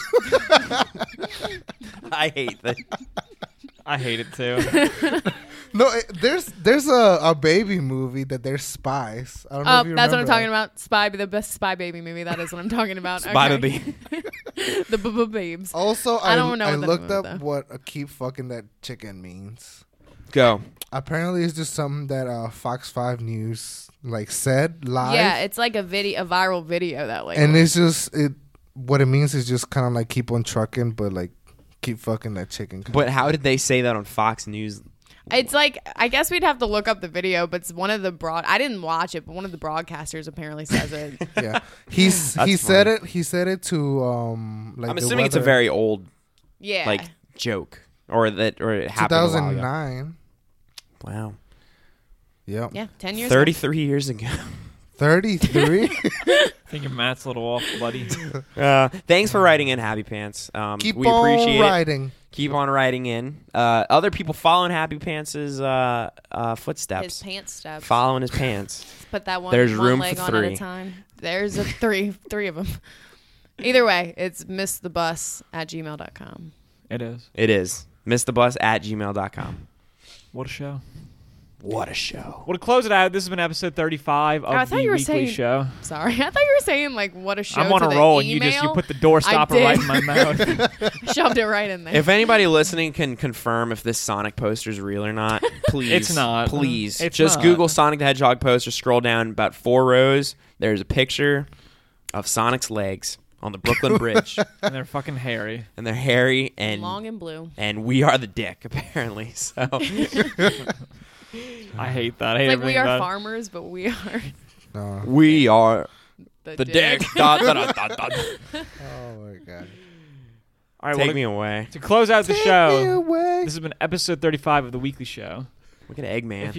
I hate that. I hate it too. No, there's a baby movie that they're spies. I don't know Oh, if you that's what I'm remember talking about. Spy, the best spy baby movie. That is what I'm talking about. Spy Okay. Baby. The babes. Also, I don't know I what that looked meant, up though. what a keep fucking that chicken means. Go. Apparently, it's just something that Fox 5 News like said live. Yeah, it's like a viral video that like. and it's just what it means is just kind of like keep on trucking, but like keep fucking that chicken. But how did they say that on Fox News? It's like I guess we'd have to look up the video, but it's one of the I didn't watch it, but one of the broadcasters apparently says it. Yeah, he That's said funny. it. He said it to like I'm the assuming it's a weather- very old Yeah. like joke or it happened a while ago. 2009. Wow. Yep. yeah, 10 years. 33 years ago. 33. I think your Matt's a little off, buddy. Thanks for writing in, Happy Pants. Keep we on appreciate it. riding. Keep on writing in. Other people following Happy Pants' footsteps. His pants steps. Following his pants. Put that one. There's one room leg for on at 3. a time. There's a three of them. Either way, it's missthebus@gmail.com. It is. It is. missthebus@gmail.com. What a show. What a show. Well, to close it out, this has been episode 35 of I thought the you were weekly saying- show. Sorry, I thought you were saying like what a show. I'm on to a the roll, and you email. put the door stopper did. right in my mouth. Shoved it right in there. If anybody listening can confirm if this Sonic poster is real or not, please. It's not. Please. It's Just not. Google Sonic the Hedgehog poster, scroll down about 4 rows. There's a picture of Sonic's legs on the Brooklyn Bridge. And they're fucking hairy. And they're hairy and long and blue. and we are the dick, apparently. So I hate that. I hate Like everything we are about it. farmers, but we are No. we are the the dick. Da, da, da, da, da. Oh my god. All right, Take well, me away. to close out the Take me show, away. this has been episode 35 of The Weekly Show. Look at Eggman.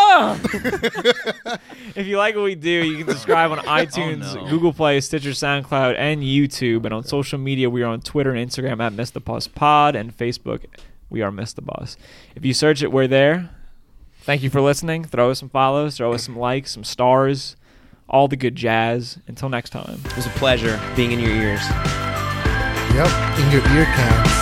If you like what we do, you can subscribe on iTunes, no. Google Play, Stitcher, SoundCloud, and YouTube. And on social media, we are on Twitter and Instagram at Miss the Bus Pod, and Facebook, we are Miss the Bus. If you search it, we're there. Thank you for listening. Throw us some follows, throw us some likes, some stars, all the good jazz. Until next time. It was a pleasure being in your ears. Yep, in your ear cans.